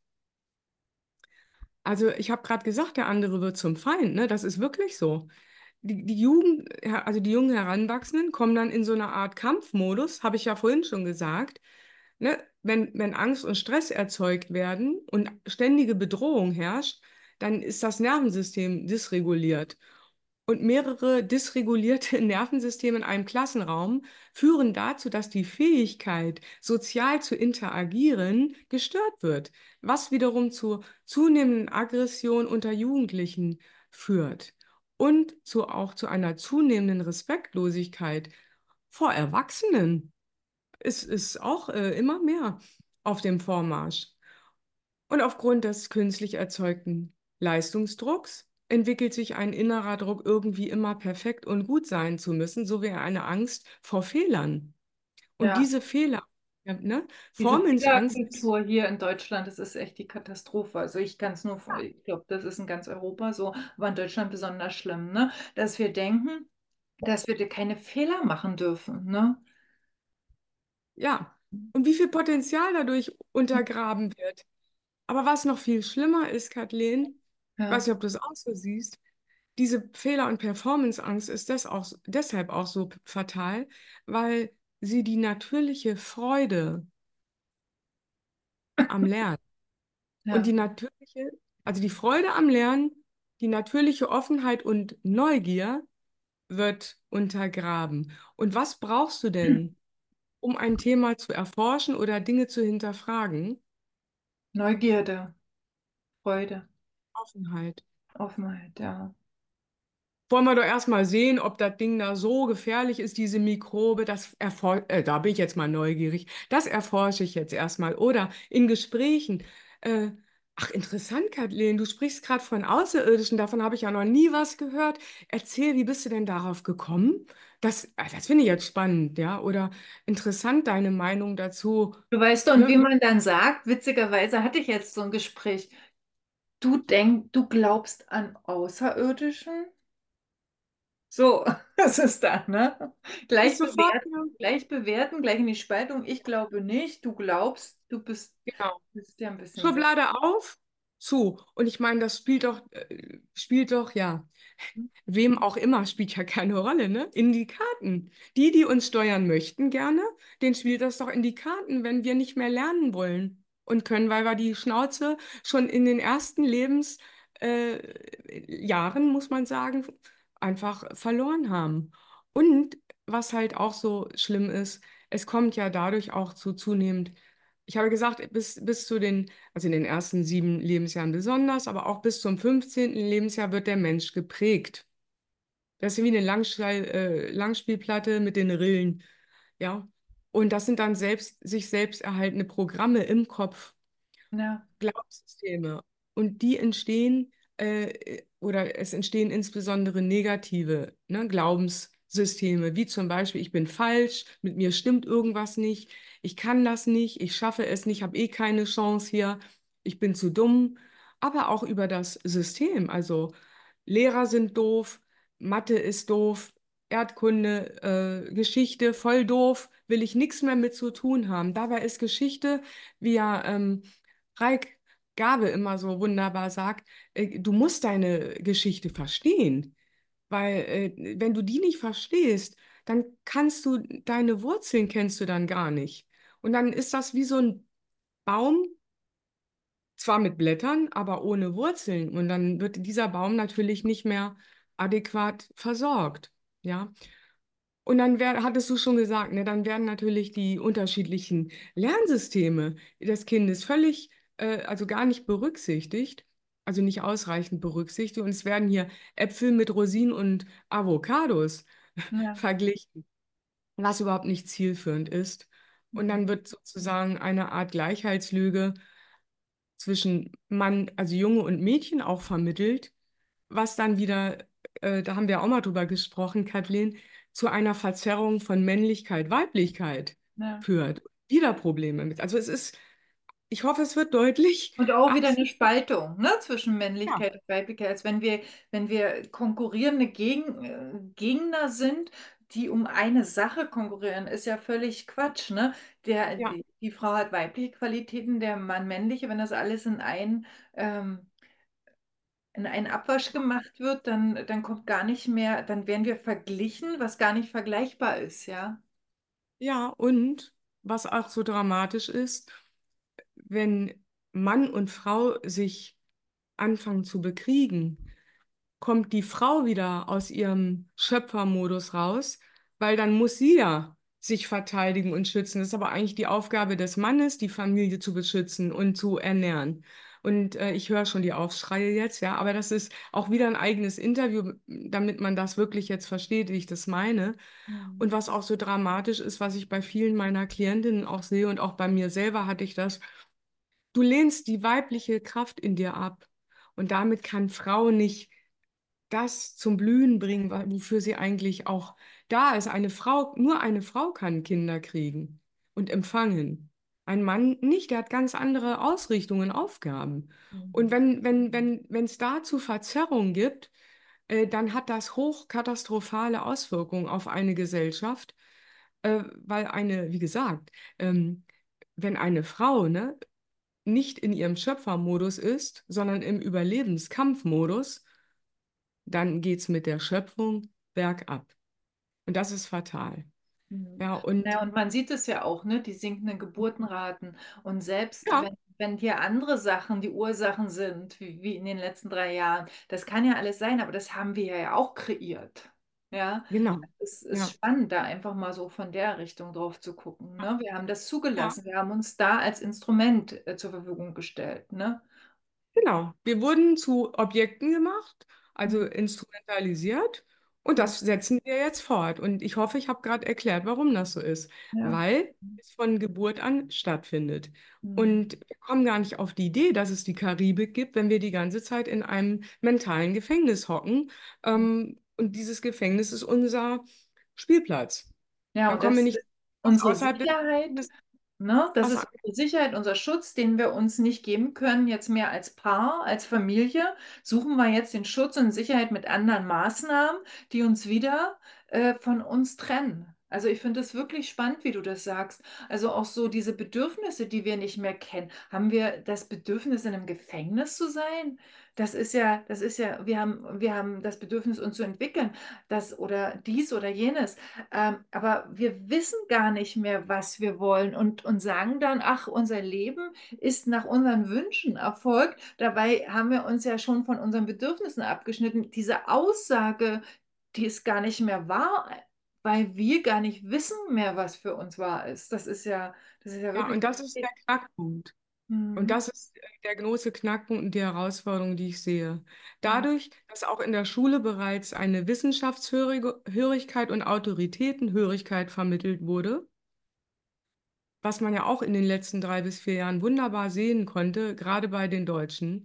Also ich habe gerade gesagt, der andere wird zum Feind, ne? Das ist wirklich so. Die, die Jugend, ja, also die jungen Heranwachsenden kommen dann in so eine Art Kampfmodus, habe ich ja vorhin schon gesagt. Ne? Wenn, wenn Angst und Stress erzeugt werden und ständige Bedrohung herrscht, dann ist das Nervensystem dysreguliert. Und mehrere dysregulierte Nervensysteme in einem Klassenraum führen dazu, dass die Fähigkeit, sozial zu interagieren, gestört wird, was wiederum zu zunehmenden Aggression unter Jugendlichen führt und zu, auch zu einer zunehmenden Respektlosigkeit vor Erwachsenen. Es ist auch äh, immer mehr auf dem Vormarsch. Und aufgrund des künstlich erzeugten Leistungsdrucks entwickelt sich ein innerer Druck, irgendwie immer perfekt und gut sein zu müssen, sowie eine Angst vor Fehlern. Und Ja, diese Fehler, ja, ne, diese Formensangst ist, Fehlerkultur hier in Deutschland, das ist echt die Katastrophe. Also ich kann es nur, von- ja, ich glaube, das ist in ganz Europa so, aber in Deutschland besonders schlimm, ne? Dass wir denken, dass wir keine Fehler machen dürfen, ne? ja. Und wie viel Potenzial dadurch untergraben wird. Aber was noch viel schlimmer ist, Kathleen, ich weiß Ja, nicht, ob du es auch so siehst, diese Fehler- und Performanceangst ist das auch, deshalb auch so fatal, weil sie die natürliche Freude am Lernen und ja. die natürliche, also die Freude am Lernen, die natürliche Offenheit und Neugier wird untergraben. Und was brauchst du denn, um ein Thema zu erforschen oder Dinge zu hinterfragen? Neugierde, Freude, Offenheit. Offenheit, ja. Wollen wir doch erstmal sehen, ob das Ding da so gefährlich ist, diese Mikrobe. Das erfor äh, da bin ich jetzt mal neugierig. Das erforsche ich jetzt erstmal. Oder in Gesprächen. Äh, ach, interessant, Kathleen, du sprichst gerade von Außerirdischen. Davon habe ich ja noch nie was gehört. Erzähl, wie bist du denn darauf gekommen? Das, äh, das finde ich jetzt spannend, ja. Oder interessant, deine Meinung dazu. Du weißt doch, und Ne? wie man dann sagt, witzigerweise hatte ich jetzt so ein Gespräch, du denkst, du glaubst an Außerirdischen? So, das ist da, ne? Ist Gleich sofort, bewerten, ja, gleich bewerten, gleich in die Spaltung. Ich glaube nicht, du glaubst, du bist, genau. bist ja ein bisschen sehr. Schublade auf, zu. Und ich meine, das spielt doch, äh, spielt doch, ja. Wem auch immer, spielt ja keine Rolle, ne? In die Karten. Die, die uns steuern möchten, gerne, denen spielt das doch in die Karten, wenn wir nicht mehr lernen wollen und können, weil wir die Schnauze schon in den ersten Lebensjahren, äh, Jahren, muss man sagen, einfach verloren haben. Und was halt auch so schlimm ist, es kommt ja dadurch auch zu zunehmend, ich habe gesagt, bis, bis zu den, also in den ersten sieben Lebensjahren besonders, aber auch bis zum fünfzehnten Lebensjahr wird der Mensch geprägt. Das ist wie eine Langschall, äh, Langspielplatte mit den Rillen. Ja. Und das sind dann selbst, sich selbst erhaltene Programme im Kopf. Ja, Glaubenssysteme. Und die entstehen, äh, oder es entstehen insbesondere negative, ne, Glaubenssysteme, wie zum Beispiel, ich bin falsch, mit mir stimmt irgendwas nicht, ich kann das nicht, ich schaffe es nicht, habe eh keine Chance hier, ich bin zu dumm. Aber auch über das System, also Lehrer sind doof, Mathe ist doof, Erdkunde, äh, Geschichte voll doof, will ich nichts mehr mit zu tun haben. Dabei ist Geschichte, wie ja ähm, Raik Gabe immer so wunderbar sagt, äh, du musst deine Geschichte verstehen, weil äh, wenn du die nicht verstehst, dann kannst du, deine Wurzeln kennst du dann gar nicht. Und dann ist das wie so ein Baum, zwar mit Blättern, aber ohne Wurzeln. Und dann wird dieser Baum natürlich nicht mehr adäquat versorgt. Ja. Und dann wär, hattest du schon gesagt, ne, dann werden natürlich die unterschiedlichen Lernsysteme des Kindes völlig, äh, also gar nicht berücksichtigt, also nicht ausreichend berücksichtigt. Und es werden hier Äpfel mit Rosinen und Avocados ja. verglichen, was überhaupt nicht zielführend ist. Und Mhm. dann wird sozusagen eine Art Gleichheitslüge zwischen Mann, also Junge und Mädchen auch vermittelt, was dann wieder, äh, da haben wir auch mal drüber gesprochen, Kathleen, zu einer Verzerrung von Männlichkeit, Weiblichkeit Ja. führt. Wieder Probleme mit. Also es ist, ich hoffe, es wird deutlich. Und auch wieder Angst, eine Spaltung, ne, zwischen ja, Männlichkeit und Weiblichkeit, als wenn wir, wenn wir konkurrierende Gegen, äh, Gegner sind, die um eine Sache konkurrieren, ist ja völlig Quatsch, ne? Der, ja, die, die Frau hat weibliche Qualitäten, der Mann männliche. Wenn das alles in ein, ähm, in einen Abwasch gemacht wird, dann, dann kommt gar nicht mehr, dann werden wir verglichen, was gar nicht vergleichbar ist, ja. ja, und was auch so dramatisch ist, wenn Mann und Frau sich anfangen zu bekriegen, kommt die Frau wieder aus ihrem Schöpfermodus raus, weil dann muss sie ja sich verteidigen und schützen. Das ist aber eigentlich die Aufgabe des Mannes, die Familie zu beschützen und zu ernähren. Und äh, ich höre schon die Aufschreie jetzt, ja, aber das ist auch wieder ein eigenes Interview, damit man das wirklich jetzt versteht, wie ich das meine. Mhm. Und was auch so dramatisch ist, was ich bei vielen meiner Klientinnen auch sehe und auch bei mir selber hatte ich das, du lehnst die weibliche Kraft in dir ab. Und damit kann Frau nicht das zum Blühen bringen, wa- wofür sie eigentlich auch da ist. Eine Frau, nur eine Frau kann Kinder kriegen und empfangen. Ein Mann nicht, der hat ganz andere Ausrichtungen, Aufgaben. Und Mhm. wenn, wenn, wenn, wenn es dazu Verzerrungen gibt, äh, dann hat das hochkatastrophale Auswirkungen auf eine Gesellschaft, äh, weil eine, wie gesagt, ähm, wenn eine Frau, ne, nicht in ihrem Schöpfermodus ist, sondern im Überlebenskampfmodus, dann geht es mit der Schöpfung bergab. Und das ist fatal. Mhm. Ja, und Ja, und man sieht es ja auch, ne, die sinkenden Geburtenraten. Und selbst ja, wenn, wenn hier andere Sachen die Ursachen sind, wie, wie in den letzten drei Jahren, das kann ja alles sein, aber das haben wir ja auch kreiert. Ja, genau. es ist Ja, spannend, da einfach mal so von der Richtung drauf zu gucken. Ne? Wir haben das ja. zugelassen, wir haben uns da als Instrument äh, zur Verfügung gestellt. Ne? Genau, wir wurden zu Objekten gemacht, also Mhm. instrumentalisiert und Ja, das setzen wir jetzt fort. Und ich hoffe, ich habe gerade erklärt, warum das so ist, ja. weil es von Geburt an stattfindet. Mhm. Und wir kommen gar nicht auf die Idee, dass es die Karibik gibt, wenn wir die ganze Zeit in einem mentalen Gefängnis hocken. Ähm, und dieses Gefängnis ist unser Spielplatz. Ja, Dann und kommen wir das nicht ist raus unsere außerhalb des Sicherheit. Gefängnisses. Ne? Das Was, ist unsere Sicherheit, unser Schutz, den wir uns nicht geben können, jetzt mehr als Paar, als Familie. Suchen wir jetzt den Schutz und Sicherheit mit anderen Maßnahmen, die uns wieder äh, von uns trennen. Also ich finde es wirklich spannend, wie du das sagst. Also auch so diese Bedürfnisse, die wir nicht mehr kennen. Haben wir das Bedürfnis, in einem Gefängnis zu sein? Das ist ja, das ist ja, wir haben, wir haben das Bedürfnis, uns zu entwickeln, das oder dies oder jenes. Ähm, aber wir wissen gar nicht mehr, was wir wollen und, und sagen dann, ach, unser Leben ist nach unseren Wünschen erfolgt. Dabei haben wir uns ja schon von unseren Bedürfnissen abgeschnitten. Diese Aussage, die ist gar nicht mehr wahr, weil wir gar nicht wissen mehr, was für uns wahr ist. Das ist ja, das ist ja ja, wirklich. und das ist der Knackpunkt. Und Mhm. das ist äh, der große Knackpunkt und die Herausforderung, die ich sehe. Ja. Dadurch, dass auch in der Schule bereits eine Wissenschaftshörigkeit und Autoritätenhörigkeit vermittelt wurde, was man ja auch in den letzten drei bis vier Jahren wunderbar sehen konnte, gerade bei den Deutschen,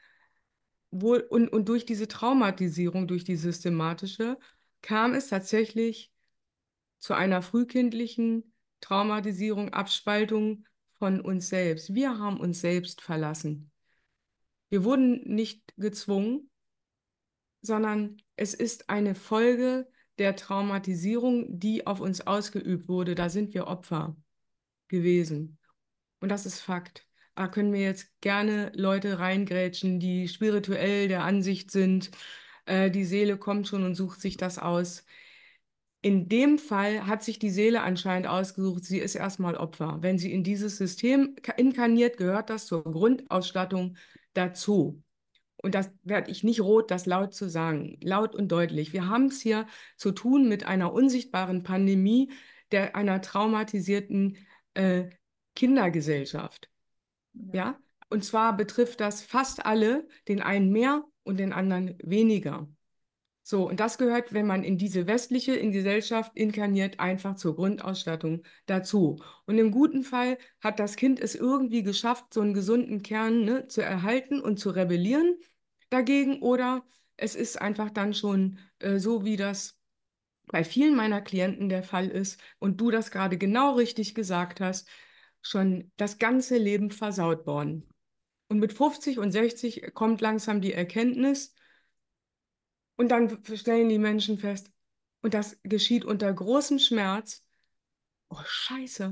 wo, und, und durch diese Traumatisierung, durch die systematische, kam es tatsächlich zu einer frühkindlichen Traumatisierung, Abspaltung von uns selbst. Wir haben uns selbst verlassen. Wir wurden nicht gezwungen, sondern es ist eine Folge der Traumatisierung, die auf uns ausgeübt wurde. Da sind wir Opfer gewesen. Und das ist Fakt. Da können wir jetzt gerne Leute reingrätschen, die spirituell der Ansicht sind, äh, die Seele kommt schon und sucht sich das aus. In dem Fall hat sich die Seele anscheinend ausgesucht, sie ist erstmal Opfer. Wenn sie in dieses System inkarniert, gehört das zur Grundausstattung dazu. Und das werde ich nicht rot, das laut zu sagen, laut und deutlich. Wir haben es hier zu tun mit einer unsichtbaren Pandemie der einer traumatisierten äh, Kindergesellschaft. Ja. Ja? Und zwar betrifft das fast alle, den einen mehr und den anderen weniger. So, und das gehört, wenn man in diese westliche in Gesellschaft inkarniert, einfach zur Grundausstattung dazu. Und im guten Fall hat das Kind es irgendwie geschafft, so einen gesunden Kern, ne, zu erhalten und zu rebellieren dagegen. Oder es ist einfach dann schon äh, so, wie das bei vielen meiner Klienten der Fall ist und du das gerade genau richtig gesagt hast, schon das ganze Leben versaut worden. Und mit fünfzig und sechzig kommt langsam die Erkenntnis, und dann stellen die Menschen fest, und das geschieht unter großem Schmerz, oh Scheiße,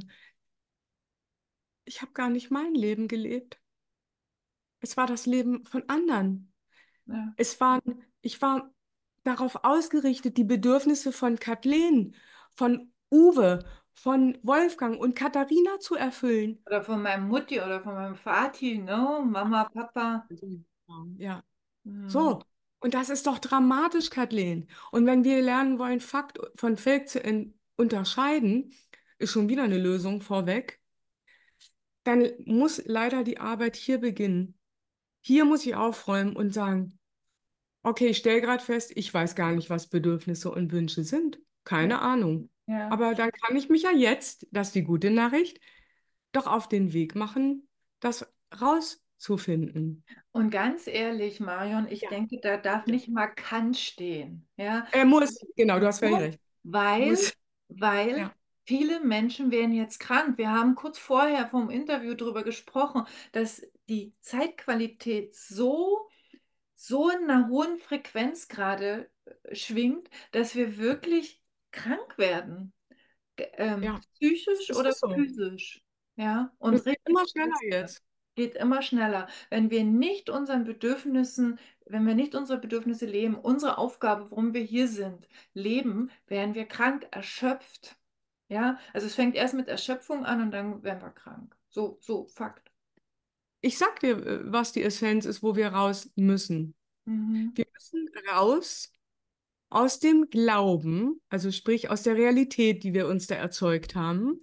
ich habe gar nicht mein Leben gelebt. Es war das Leben von anderen. Ja. Es waren, ich war darauf ausgerichtet, die Bedürfnisse von Kathleen, von Uwe, von Wolfgang und Katharina zu erfüllen. Oder von meinem Mutti oder von meinem Vati, ne? Mama, Papa. Ja, Mhm. so. Und das ist doch dramatisch, Kathleen. Und wenn wir lernen wollen, Fakt von Fake zu en- unterscheiden, ist schon wieder eine Lösung vorweg, dann muss leider die Arbeit hier beginnen. Hier muss ich aufräumen und sagen, okay, ich stelle gerade fest, ich weiß gar nicht, was Bedürfnisse und Wünsche sind. Ja. Keine Ahnung. Ja. Aber dann kann ich mich ja jetzt, das ist die gute Nachricht, doch auf den Weg machen, das rauszufinden. Und ganz ehrlich, Marion, ich Ja. denke, da darf Ja. nicht mal Kant stehen. Ja. Er muss, genau, du hast völlig Warum? recht. Weil, Muss, weil ja, viele Menschen werden jetzt krank. Wir haben kurz vorher vom Interview darüber gesprochen, dass die Zeitqualität so, so in einer hohen Frequenz gerade äh, schwingt, dass wir wirklich krank werden. Ge- Ähm, ja, psychisch es oder ist so. physisch. Ja, Und und es geht richtig immer schneller feste. jetzt. Geht immer schneller. Wenn wir nicht unseren Bedürfnissen, wenn wir nicht unsere Bedürfnisse leben, unsere Aufgabe, warum wir hier sind, leben, werden wir krank, erschöpft. Ja, also es fängt erst mit Erschöpfung an und dann werden wir krank. So, so, Fakt. Ich sag dir, äh, was die Essenz ist, wo wir raus müssen. Mhm. Wir müssen raus aus dem Glauben, also sprich aus der Realität, die wir uns da erzeugt haben.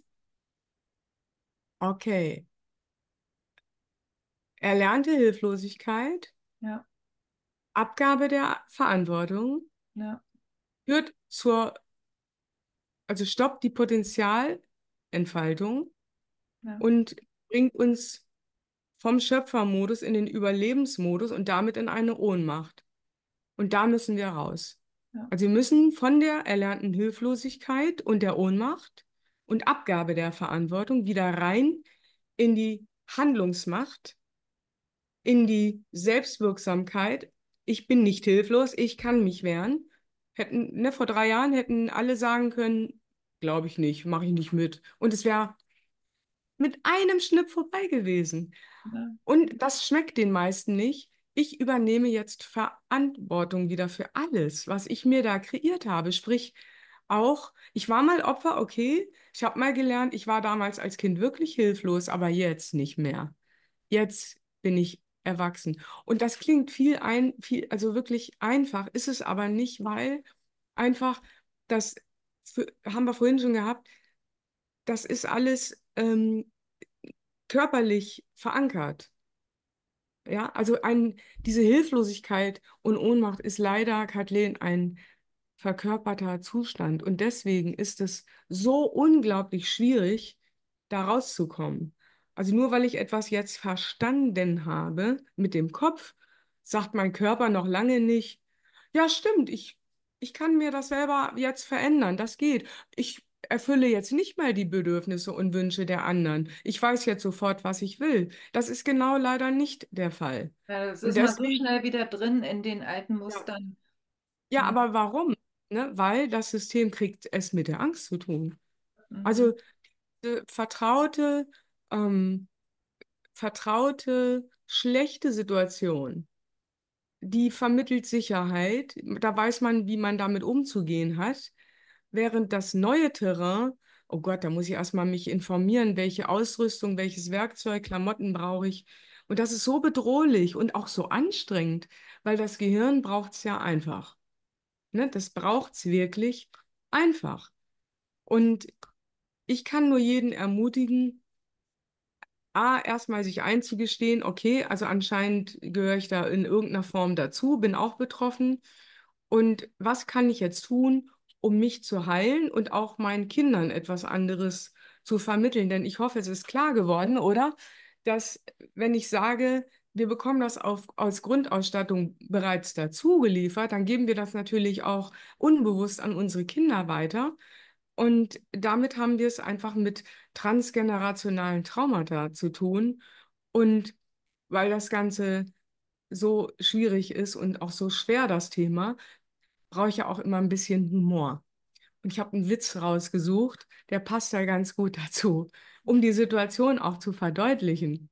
Okay, erlernte Hilflosigkeit, Ja, Abgabe der Verantwortung ja, führt zur, also stoppt die Potenzialentfaltung ja, und bringt uns vom Schöpfermodus in den Überlebensmodus und damit in eine Ohnmacht. Und da müssen wir raus. ja, Also wir müssen von der erlernten Hilflosigkeit und der Ohnmacht und Abgabe der Verantwortung wieder rein in die Handlungsmacht, in die Selbstwirksamkeit. Ich bin nicht hilflos, ich kann mich wehren. Hätten, ne, vor drei Jahren hätten alle sagen können, glaube ich nicht, mache ich nicht mit. Und es wäre mit einem Schnipp vorbei gewesen. ja, Und das schmeckt den meisten nicht. Ich übernehme jetzt Verantwortung wieder für alles, was ich mir da kreiert habe. Sprich, auch, ich war mal Opfer, okay. Ich habe mal gelernt, ich war damals als Kind wirklich hilflos, aber jetzt nicht mehr. Jetzt bin ich erwachsen. Und das klingt viel ein, viel, also wirklich einfach, ist es aber nicht, weil einfach das, für, haben wir vorhin schon gehabt, das ist alles ähm, körperlich verankert. Ja, also ein, diese Hilflosigkeit und Ohnmacht ist leider, Kathleen, ein verkörperter Zustand. Und deswegen ist es so unglaublich schwierig, da rauszukommen. Also nur weil ich etwas jetzt verstanden habe mit dem Kopf, sagt mein Körper noch lange nicht, ja, stimmt, ich, ich kann mir das selber jetzt verändern, das geht. Ich erfülle jetzt nicht mehr die Bedürfnisse und Wünsche der anderen. Ich weiß jetzt sofort, was ich will. Das ist genau leider nicht der Fall. Ja, das Und ist man so deswegen, schnell wieder drin in den alten ja, Mustern. ja, Ja. aber warum? Ne? Weil das System kriegt es mit der Angst zu tun. Mhm. Also äh, vertraute, ähm, vertraute, schlechte Situation, die vermittelt Sicherheit. Da weiß man, wie man damit umzugehen hat. Während das neue Terrain, oh Gott, da muss ich erstmal mich informieren, welche Ausrüstung, welches Werkzeug, Klamotten brauche ich. Und das ist so bedrohlich und auch so anstrengend, weil das Gehirn braucht es ja einfach. Ne? Das braucht es wirklich einfach. Und ich kann nur jeden ermutigen, A, erstmal sich einzugestehen, okay, also anscheinend gehöre ich da in irgendeiner Form dazu, bin auch betroffen. Und was kann ich jetzt tun, um mich zu heilen und auch meinen Kindern etwas anderes zu vermitteln? Denn ich hoffe, es ist klar geworden, oder? Dass wenn ich sage, wir bekommen das auf, als Grundausstattung bereits dazu geliefert, dann geben wir das natürlich auch unbewusst an unsere Kinder weiter. Und damit haben wir es einfach mit transgenerationalen Traumata zu tun. Und weil das Ganze so schwierig ist und auch so schwer, das Thema, brauche ich ja auch immer ein bisschen Humor. Und ich habe einen Witz rausgesucht, der passt da ganz gut dazu, um die Situation auch zu verdeutlichen.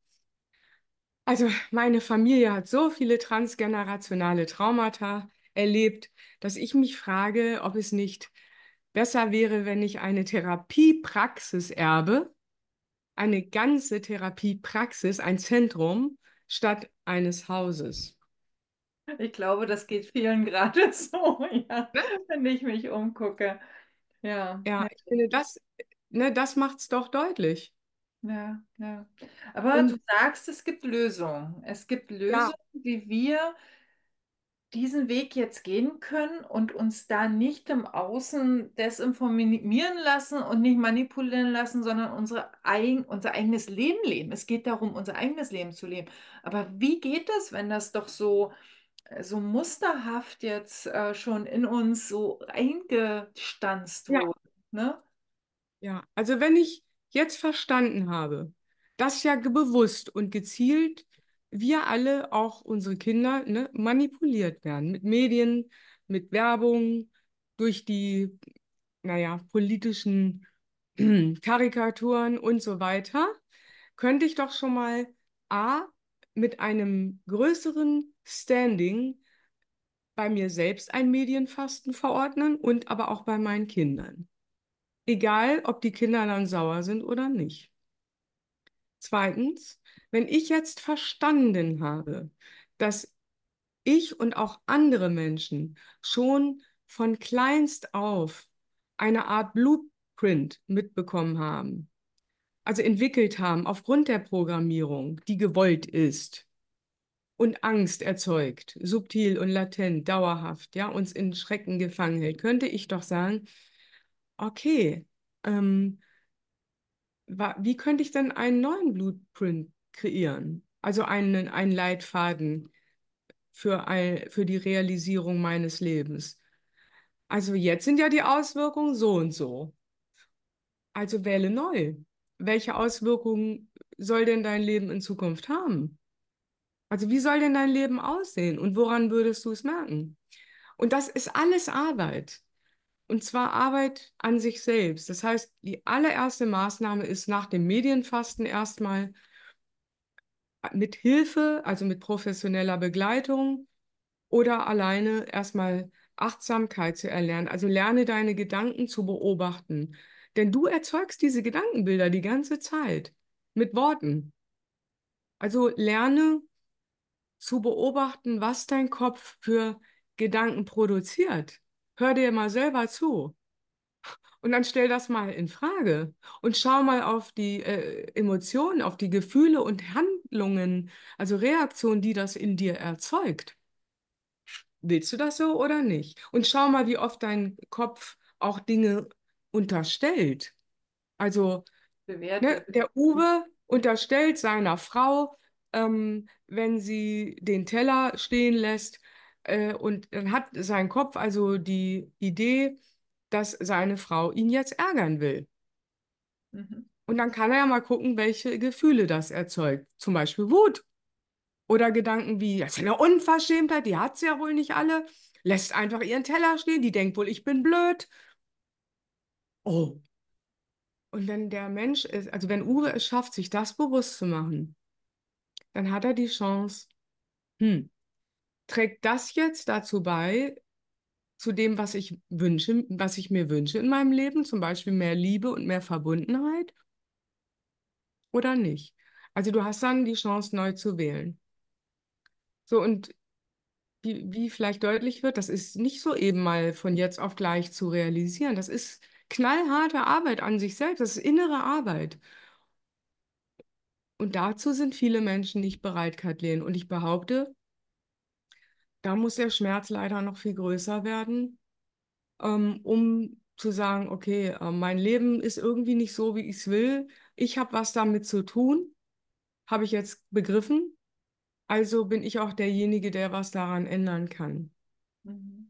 Also meine Familie hat so viele transgenerationale Traumata erlebt, dass ich mich frage, ob es nicht besser wäre, wenn ich eine Therapiepraxis erbe, eine ganze Therapiepraxis, ein Zentrum statt eines Hauses. Ich glaube, das geht vielen gerade so, ja, wenn ich mich umgucke. Ja, Ja, ja, ich finde, das, ne, das macht es doch deutlich. ja, ja. Aber du Und sagst, es gibt Lösungen. Es gibt ja, Lösungen, wie wir diesen Weg jetzt gehen können und uns da nicht im Außen desinformieren lassen und nicht manipulieren lassen, sondern unsere eigen, unser eigenes Leben leben. Es geht darum, unser eigenes Leben zu leben. Aber wie geht das, wenn das doch so, so musterhaft jetzt äh, schon in uns so eingestanzt ja, wurde, ne? ja. Also wenn ich jetzt verstanden habe, dass ja ge- bewusst und gezielt wir alle, auch unsere Kinder, ne, manipuliert werden mit Medien, mit Werbung, durch die, naja, politischen Karikaturen und so weiter, könnte ich doch schon mal A, mit einem größeren Standing bei mir selbst ein Medienfasten verordnen und aber auch bei meinen Kindern. Egal, ob die Kinder dann sauer sind oder nicht. Zweitens, wenn ich jetzt verstanden habe, dass ich und auch andere Menschen schon von kleinst auf eine Art Blueprint mitbekommen haben, also entwickelt haben aufgrund der Programmierung, die gewollt ist und Angst erzeugt, subtil und latent, dauerhaft, ja, uns in Schrecken gefangen hält, könnte ich doch sagen, okay, ähm, wa- wie könnte ich denn einen neuen Blueprint kreieren? Also einen, einen Leitfaden für, ein, für die Realisierung meines Lebens. Also jetzt sind ja die Auswirkungen so und so. Also wähle neu. Welche Auswirkungen soll denn dein Leben in Zukunft haben? Also wie soll denn dein Leben aussehen und woran würdest du es merken? Und das ist alles Arbeit. Und zwar Arbeit an sich selbst. Das heißt, die allererste Maßnahme ist nach dem Medienfasten erstmal mit Hilfe, also mit professioneller Begleitung oder alleine erstmal Achtsamkeit zu erlernen. Also lerne deine Gedanken zu beobachten. Denn du erzeugst diese Gedankenbilder die ganze Zeit mit Worten. Also lerne zu beobachten, was dein Kopf für Gedanken produziert. Hör dir mal selber zu. Und dann stell das mal in Frage und schau mal auf die äh, Emotionen, auf die Gefühle und Handlungen, also Reaktionen, die das in dir erzeugt. Willst du das so oder nicht? Und schau mal, wie oft dein Kopf auch Dinge unterstellt. Also, ne, Bewertet. der Uwe unterstellt seiner Frau, ähm, wenn sie den Teller stehen lässt, äh, und dann hat sein Kopf also die Idee, dass seine Frau ihn jetzt ärgern will. Mhm. Und dann kann er ja mal gucken, welche Gefühle das erzeugt. Zum Beispiel Wut oder Gedanken wie, das ist eine Unverschämtheit, die hat sie ja wohl nicht alle, lässt einfach ihren Teller stehen, die denkt wohl, ich bin blöd. Oh. Und wenn der Mensch ist, also wenn Uwe es schafft, sich das bewusst zu machen, dann hat er die Chance, hm, trägt das jetzt dazu bei, zu dem, was ich wünsche, was ich mir wünsche in meinem Leben, zum Beispiel mehr Liebe und mehr Verbundenheit oder nicht? Also du hast dann die Chance, neu zu wählen. So, und wie, wie vielleicht deutlich wird, das ist nicht so eben mal von jetzt auf gleich zu realisieren. Das ist knallharte Arbeit an sich selbst, das ist innere Arbeit. Und dazu sind viele Menschen nicht bereit, Kathleen. Und ich behaupte, da muss der Schmerz leider noch viel größer werden, ähm, um zu sagen, okay, äh, mein Leben ist irgendwie nicht so, wie ich es will. Ich habe was damit zu tun, habe ich jetzt begriffen. Also bin ich auch derjenige, der was daran ändern kann. Mhm.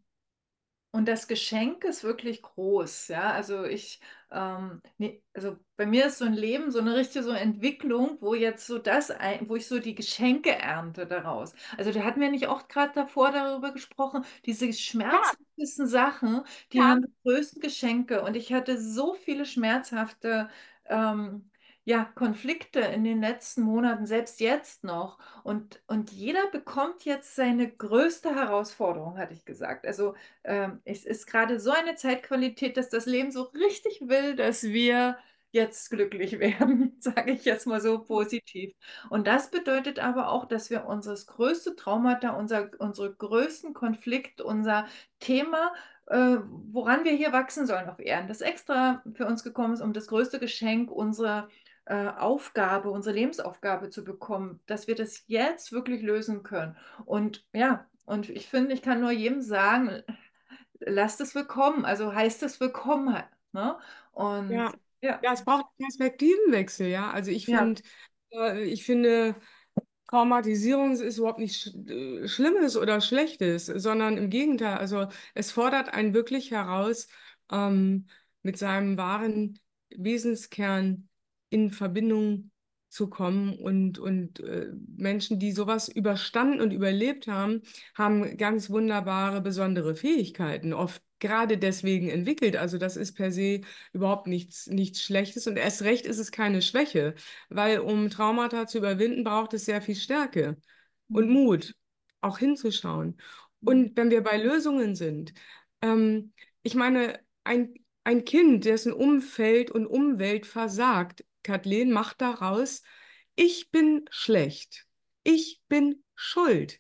Und das Geschenk ist wirklich groß, ja. Also ich, ähm, nee, also bei mir ist so ein Leben so eine richtige so Entwicklung, wo jetzt so das, ein, wo ich so die Geschenke ernte daraus. Also da hatten wir nicht auch gerade davor darüber gesprochen, diese Ja, schmerzhaftesten Sachen, die ja. haben die größten Geschenke. Und ich hatte so viele schmerzhafte, ähm, ja, Konflikte in den letzten Monaten, selbst jetzt noch. Und, und jeder bekommt jetzt seine größte Herausforderung, hatte ich gesagt. Also ähm, es ist gerade so eine Zeitqualität, dass das Leben so richtig will, dass wir jetzt glücklich werden, sage ich jetzt mal so positiv. Und das bedeutet aber auch, dass wir unser größte Traumata, unser, unsere größten Konflikt, unser Thema, äh, woran wir hier wachsen sollen auf Erden, das extra für uns gekommen ist, um das größte Geschenk unserer äh, Aufgabe, unsere Lebensaufgabe zu bekommen, dass wir das jetzt wirklich lösen können. Und ja, und ich finde, ich kann nur jedem sagen, lasst es willkommen, also heißt es willkommen, ne? Und Ja, ja, ja, es braucht einen Perspektivenwechsel, ja. Also ich ja. finde, äh, ich finde, Traumatisierung ist überhaupt nichts Sch äh, Schlimmes oder Schlechtes, sondern im Gegenteil. Also es fordert einen wirklich heraus, ähm, mit seinem wahren Wesenskern in Verbindung zu kommen. Und, und äh, Menschen, die sowas überstanden und überlebt haben, haben ganz wunderbare, besondere Fähigkeiten, oft gerade deswegen entwickelt. Also das ist per se überhaupt nichts, nichts Schlechtes und erst recht ist es keine Schwäche, weil um Traumata zu überwinden, braucht es sehr viel Stärke und Mhm. Mut, auch hinzuschauen. Mhm. Und wenn wir bei Lösungen sind, ähm, ich meine, ein, ein Kind, dessen Umfeld und Umwelt versagt, Kathleen, macht daraus, ich bin schlecht, ich bin schuld.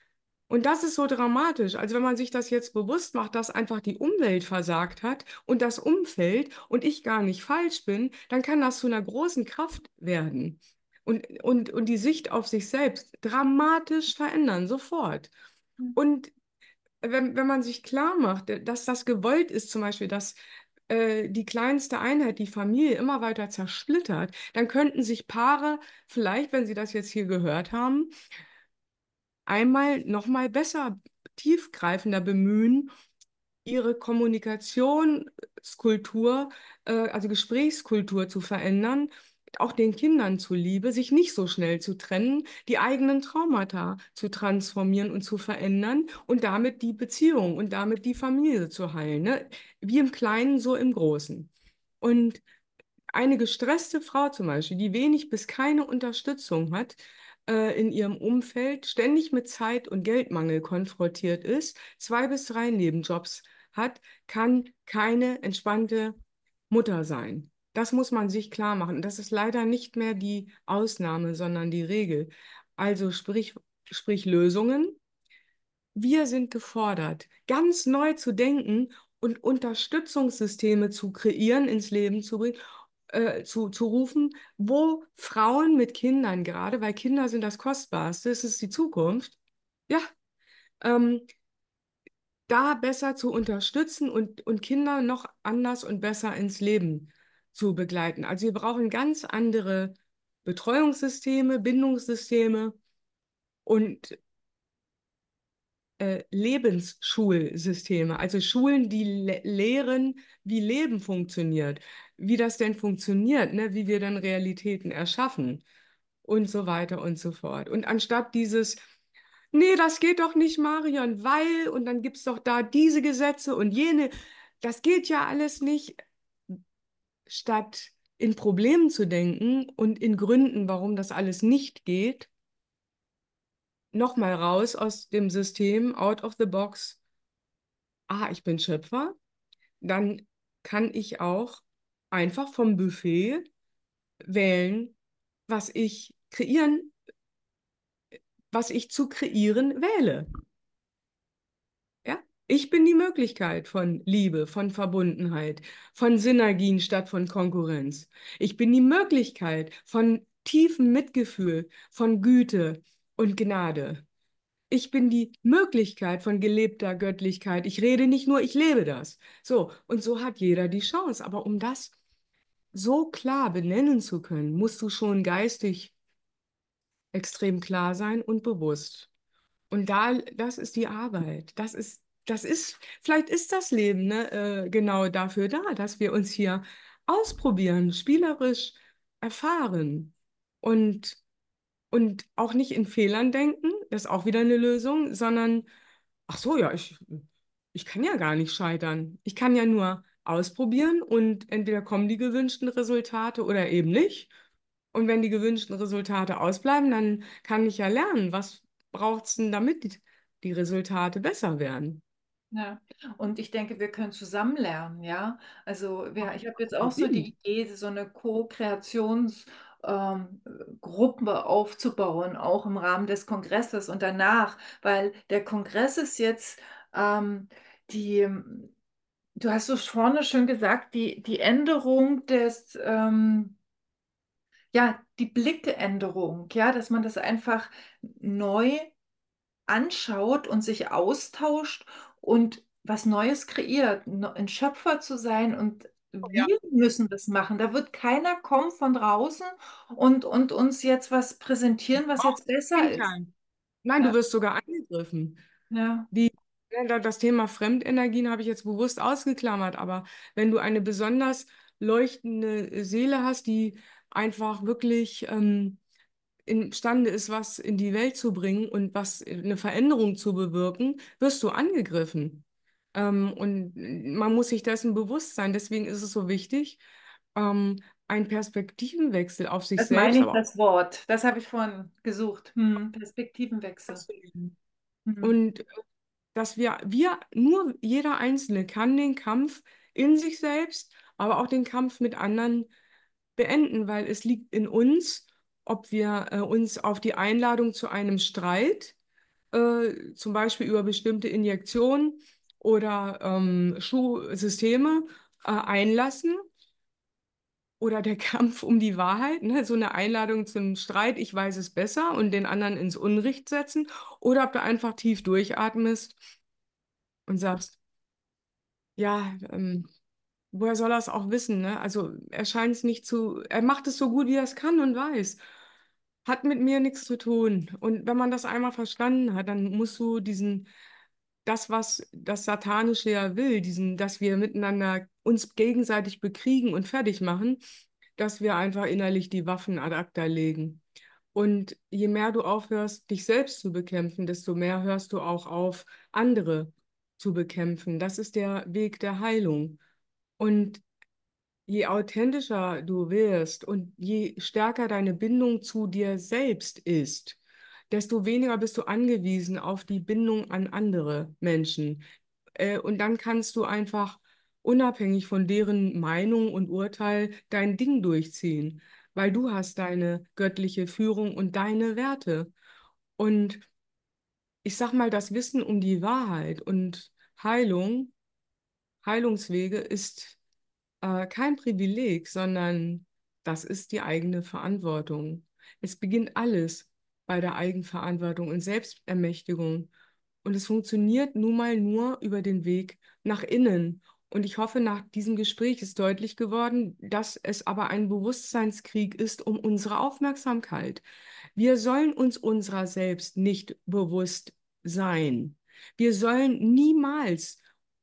Und das ist so dramatisch. Also wenn man sich das jetzt bewusst macht, dass einfach die Umwelt versagt hat und das Umfeld und ich gar nicht falsch bin, dann kann das zu einer großen Kraft werden und, und, und die Sicht auf sich selbst dramatisch verändern, sofort. Und wenn, wenn man sich klar macht, dass das gewollt ist, zum Beispiel, dass äh, die kleinste Einheit, die Familie, immer weiter zersplittert, dann könnten sich Paare vielleicht, wenn sie das jetzt hier gehört haben, einmal nochmal besser, tiefgreifender bemühen, ihre Kommunikationskultur, äh, also Gesprächskultur zu verändern, auch den Kindern zuliebe, sich nicht so schnell zu trennen, die eigenen Traumata zu transformieren und zu verändern und damit die Beziehung und damit die Familie zu heilen, ne? Wie im Kleinen, so im Großen. Und eine gestresste Frau zum Beispiel, die wenig bis keine Unterstützung hat äh, in ihrem Umfeld, ständig mit Zeit- und Geldmangel konfrontiert ist, zwei bis drei Nebenjobs hat, kann keine entspannte Mutter sein. Das muss man sich klar machen. Und das ist leider nicht mehr die Ausnahme, sondern die Regel. Also sprich, sprich Lösungen. Wir sind gefordert, ganz neu zu denken und Unterstützungssysteme zu kreieren, ins Leben zu bringen, äh, zu, zu rufen, wo Frauen mit Kindern gerade, weil Kinder sind das Kostbarste, es ist die Zukunft, ja, ähm, da besser zu unterstützen und, und Kinder noch anders und besser ins Leben zu begleiten. Also wir brauchen ganz andere Betreuungssysteme, Bindungssysteme und äh, Lebensschulsysteme, also Schulen, die le lehren, wie Leben funktioniert, wie das denn funktioniert, ne? Wie wir dann Realitäten erschaffen und so weiter und so fort. Und anstatt dieses, nee, das geht doch nicht, Marion, weil, und dann gibt es doch da diese Gesetze und jene, das geht ja alles nicht, statt in Problemen zu denken und in Gründen, warum das alles nicht geht, nochmal raus aus dem System, out of the box. Ah, ich bin Schöpfer, dann kann ich auch einfach vom Buffet wählen, was ich kreieren, was ich zu kreieren wähle. Ja? Ich bin die Möglichkeit von Liebe, von Verbundenheit, von Synergien statt von Konkurrenz. Ich bin die Möglichkeit von tiefem Mitgefühl, von Güte und Gnade. Ich bin die Möglichkeit von gelebter Göttlichkeit. Ich rede nicht nur, ich lebe das. So, und so hat jeder die Chance. Aber um das so klar benennen zu können, musst du schon geistig extrem klar sein und bewusst. Und da, das ist die Arbeit. Das ist, das ist, vielleicht ist das Leben, ne, äh, genau dafür da, dass wir uns hier ausprobieren, spielerisch erfahren und, und auch nicht in Fehlern denken, das ist auch wieder eine Lösung, sondern, ach so, ja, ich, ich kann ja gar nicht scheitern. Ich kann ja nur ausprobieren und entweder kommen die gewünschten Resultate oder eben nicht. Und wenn die gewünschten Resultate ausbleiben, dann kann ich ja lernen, was braucht es denn, damit die, die Resultate besser werden. Ja, und ich denke, wir können zusammen lernen, ja. Also wir, ich habe jetzt auch so die Unbedingt. Idee, so eine Co-Kreationsgruppe ähm, Gruppe aufzubauen, auch im Rahmen des Kongresses und danach, weil der Kongress ist jetzt ähm, die, du hast so vorne schön gesagt, die, die Änderung des, ähm, ja, die Blickänderung, ja, dass man das einfach neu anschaut und sich austauscht und was Neues kreiert, no- ein Schöpfer zu sein und Ja, wir müssen das machen. Da wird keiner kommen von draußen und, und uns jetzt was präsentieren, was auch jetzt das besser ist. Gegenteil. Nein, du Ja, wirst sogar angegriffen. ja, Die, ja, da- das Thema Fremdenergien habe ich jetzt bewusst ausgeklammert, aber wenn du eine besonders leuchtende Seele hast, die einfach wirklich ähm, imstande ist, was in die Welt zu bringen und was eine Veränderung zu bewirken, wirst du angegriffen. Ähm, und man muss sich dessen bewusst sein. Deswegen ist es so wichtig, ähm, einen Perspektivenwechsel auf sich das meine selbst, ich, aber auch das Wort. Das habe ich vorhin gesucht. Hm, Perspektivenwechsel. anzunehmen. Hm. Und dass wir, wir, nur jeder Einzelne kann den Kampf in sich selbst, aber auch den Kampf mit anderen beenden, weil es liegt in uns, ob wir äh, uns auf die Einladung zu einem Streit, äh, zum Beispiel über bestimmte Injektionen oder ähm, Schuhsysteme, äh, einlassen oder der Kampf um die Wahrheit, ne? So eine Einladung zum Streit, ich weiß es besser und den anderen ins Unrecht setzen, oder ob du einfach tief durchatmest und sagst, ja, ähm, woher soll er es auch wissen, ne? Also er scheint es nicht zu, er macht es so gut, wie er es kann und weiß. Hat mit mir nichts zu tun. Und wenn man das einmal verstanden hat, dann musst du diesen, das, was das Satanische ja will, diesen, dass wir miteinander uns gegenseitig bekriegen und fertig machen, dass wir einfach innerlich die Waffen ad acta legen. Und je mehr du aufhörst, dich selbst zu bekämpfen, desto mehr hörst du auch auf, andere zu bekämpfen. Das ist der Weg der Heilung. Und je authentischer du wirst und je stärker deine Bindung zu dir selbst ist, desto weniger bist du angewiesen auf die Bindung an andere Menschen. Äh, und dann kannst du einfach unabhängig von deren Meinung und Urteil dein Ding durchziehen, weil du hast deine göttliche Führung und deine Werte. Und ich sag mal, das Wissen um die Wahrheit und Heilung Heilungswege ist äh, kein Privileg, sondern das ist die eigene Verantwortung. Es beginnt alles bei der Eigenverantwortung und Selbstermächtigung. Und es funktioniert nun mal nur über den Weg nach innen. Und ich hoffe, nach diesem Gespräch ist deutlich geworden, dass es aber ein Bewusstseinskrieg ist um unsere Aufmerksamkeit. Wir sollen uns unserer selbst nicht bewusst sein. Wir sollen niemals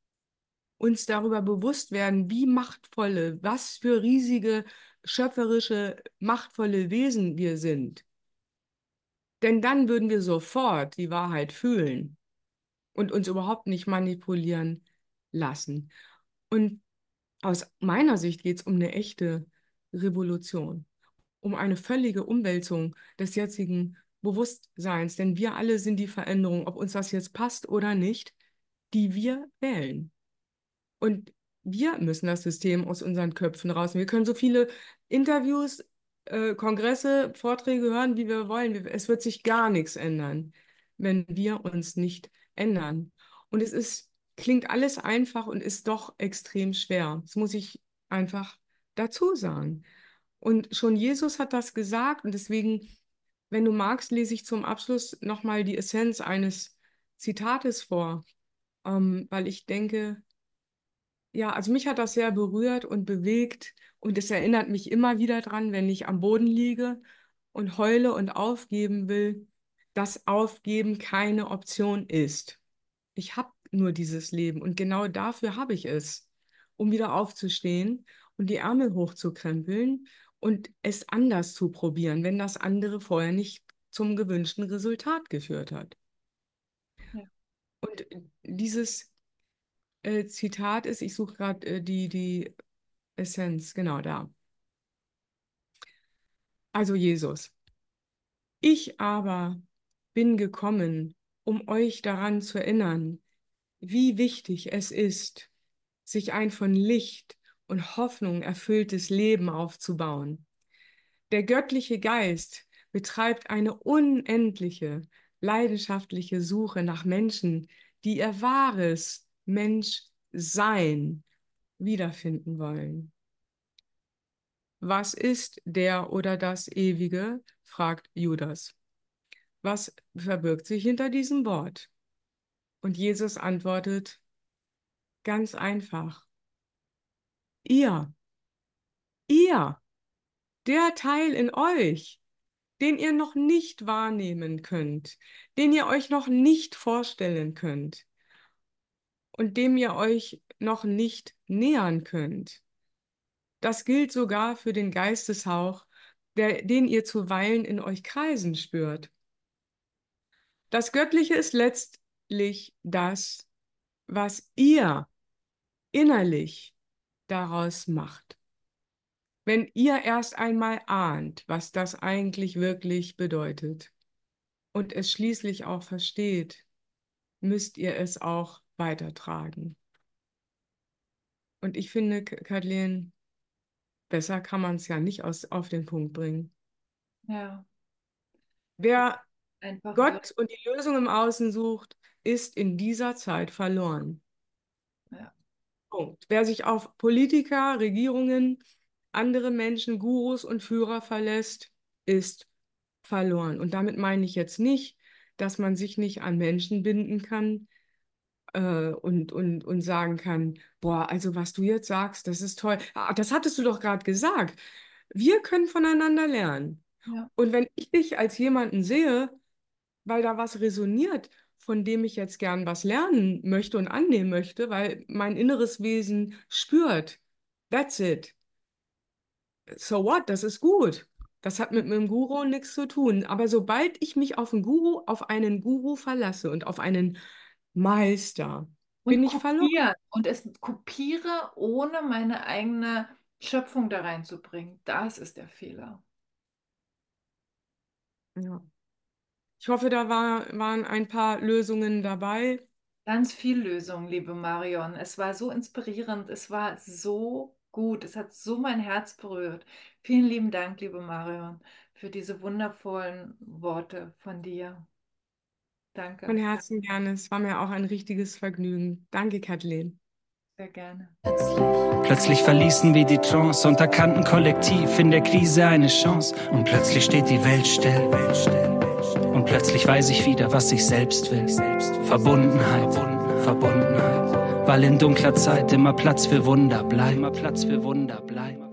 uns darüber bewusst werden, wie machtvolle, was für riesige, schöpferische, machtvolle Wesen wir sind. Denn dann würden wir sofort die Wahrheit fühlen und uns überhaupt nicht manipulieren lassen. Und aus meiner Sicht geht es um eine echte Revolution, um eine völlige Umwälzung des jetzigen Bewusstseins. Denn wir alle sind die Veränderung, ob uns das jetzt passt oder nicht, die wir wählen. Und wir müssen das System aus unseren Köpfen raus. Wir können so viele Interviews, äh, Kongresse, Vorträge hören, wie wir wollen. Wir- Es wird sich gar nichts ändern, wenn wir uns nicht ändern. Und es ist, klingt alles einfach und ist doch extrem schwer. Das muss ich einfach dazu sagen. Und schon Jesus hat das gesagt. Und deswegen, wenn du magst, lese ich zum Abschluss nochmal die Essenz eines Zitates vor, ähm, weil ich denke, ja, also mich hat das sehr berührt und bewegt und es erinnert mich immer wieder dran, wenn ich am Boden liege und heule und aufgeben will, dass Aufgeben keine Option ist. Ich habe nur dieses Leben und genau dafür habe ich es, um wieder aufzustehen und die Ärmel hochzukrempeln und es anders zu probieren, wenn das andere vorher nicht zum gewünschten Resultat geführt hat. Ja. Und dieses äh, Zitat ist, ich suche gerade äh, die, die Essenz, genau da. Also Jesus. Ich aber bin gekommen, um euch daran zu erinnern, wie wichtig es ist, sich ein von Licht und Hoffnung erfülltes Leben aufzubauen. Der göttliche Geist betreibt eine unendliche, leidenschaftliche Suche nach Menschen, die ihr wahres Menschsein wiederfinden wollen. Was ist der oder das Ewige? Fragt Judas. Was verbirgt sich hinter diesem Wort? Und Jesus antwortet ganz einfach. Ihr, ihr, der Teil in euch, den ihr noch nicht wahrnehmen könnt, den ihr euch noch nicht vorstellen könnt und dem ihr euch noch nicht nähern könnt. Das gilt sogar für den Geisteshauch, der, den ihr zuweilen in euch kreisen spürt. Das Göttliche ist letztlich das, was ihr innerlich daraus macht. Wenn ihr erst einmal ahnt, was das eigentlich wirklich bedeutet und es schließlich auch versteht, müsst ihr es auch weitertragen. Und ich finde, K- Kathleen, besser kann man es ja nicht aus, auf den Punkt bringen. Ja, Wer einfach wirklich. Gott und die Lösung im Außen sucht, ist in dieser Zeit verloren. Ja. Punkt. Wer sich auf Politiker, Regierungen, andere Menschen, Gurus und Führer verlässt, ist verloren. Und damit meine ich jetzt nicht, dass man sich nicht an Menschen binden kann äh, und, und, und sagen kann, boah, also was du jetzt sagst, das ist toll. Ah, das hattest du doch gerade gesagt. Wir können voneinander lernen. Ja. Und wenn ich dich als jemanden sehe, weil da was resoniert, von dem ich jetzt gern was lernen möchte und annehmen möchte, weil mein inneres Wesen spürt, that's it. So what? Das ist gut. Das hat mit meinem Guru nichts zu tun. Aber sobald ich mich auf einen Guru, auf einen Guru verlasse und auf einen Meister, Und bin ich verloren. kopieren und es kopiere, ohne meine eigene Schöpfung da reinzubringen. Das ist der Fehler. Ja. Ich hoffe, da war, waren ein paar Lösungen dabei. Ganz viel Lösung, liebe Marion. Es war so inspirierend, es war so gut, es hat so mein Herz berührt. Vielen lieben Dank, liebe Marion, für diese wundervollen Worte von dir. Von Danke. Herzen gerne. Es war mir auch ein richtiges Vergnügen. Danke, Kathleen. Sehr gerne. Plötzlich verließen wir die Trance und erkannten kollektiv in der Krise eine Chance. Und plötzlich steht die Welt still. Und plötzlich weiß ich wieder, was ich selbst will. Verbundenheit, Verbundenheit. Weil in dunkler Zeit immer Platz für Wunder bleibt. Immer Platz für Wunder bleibt.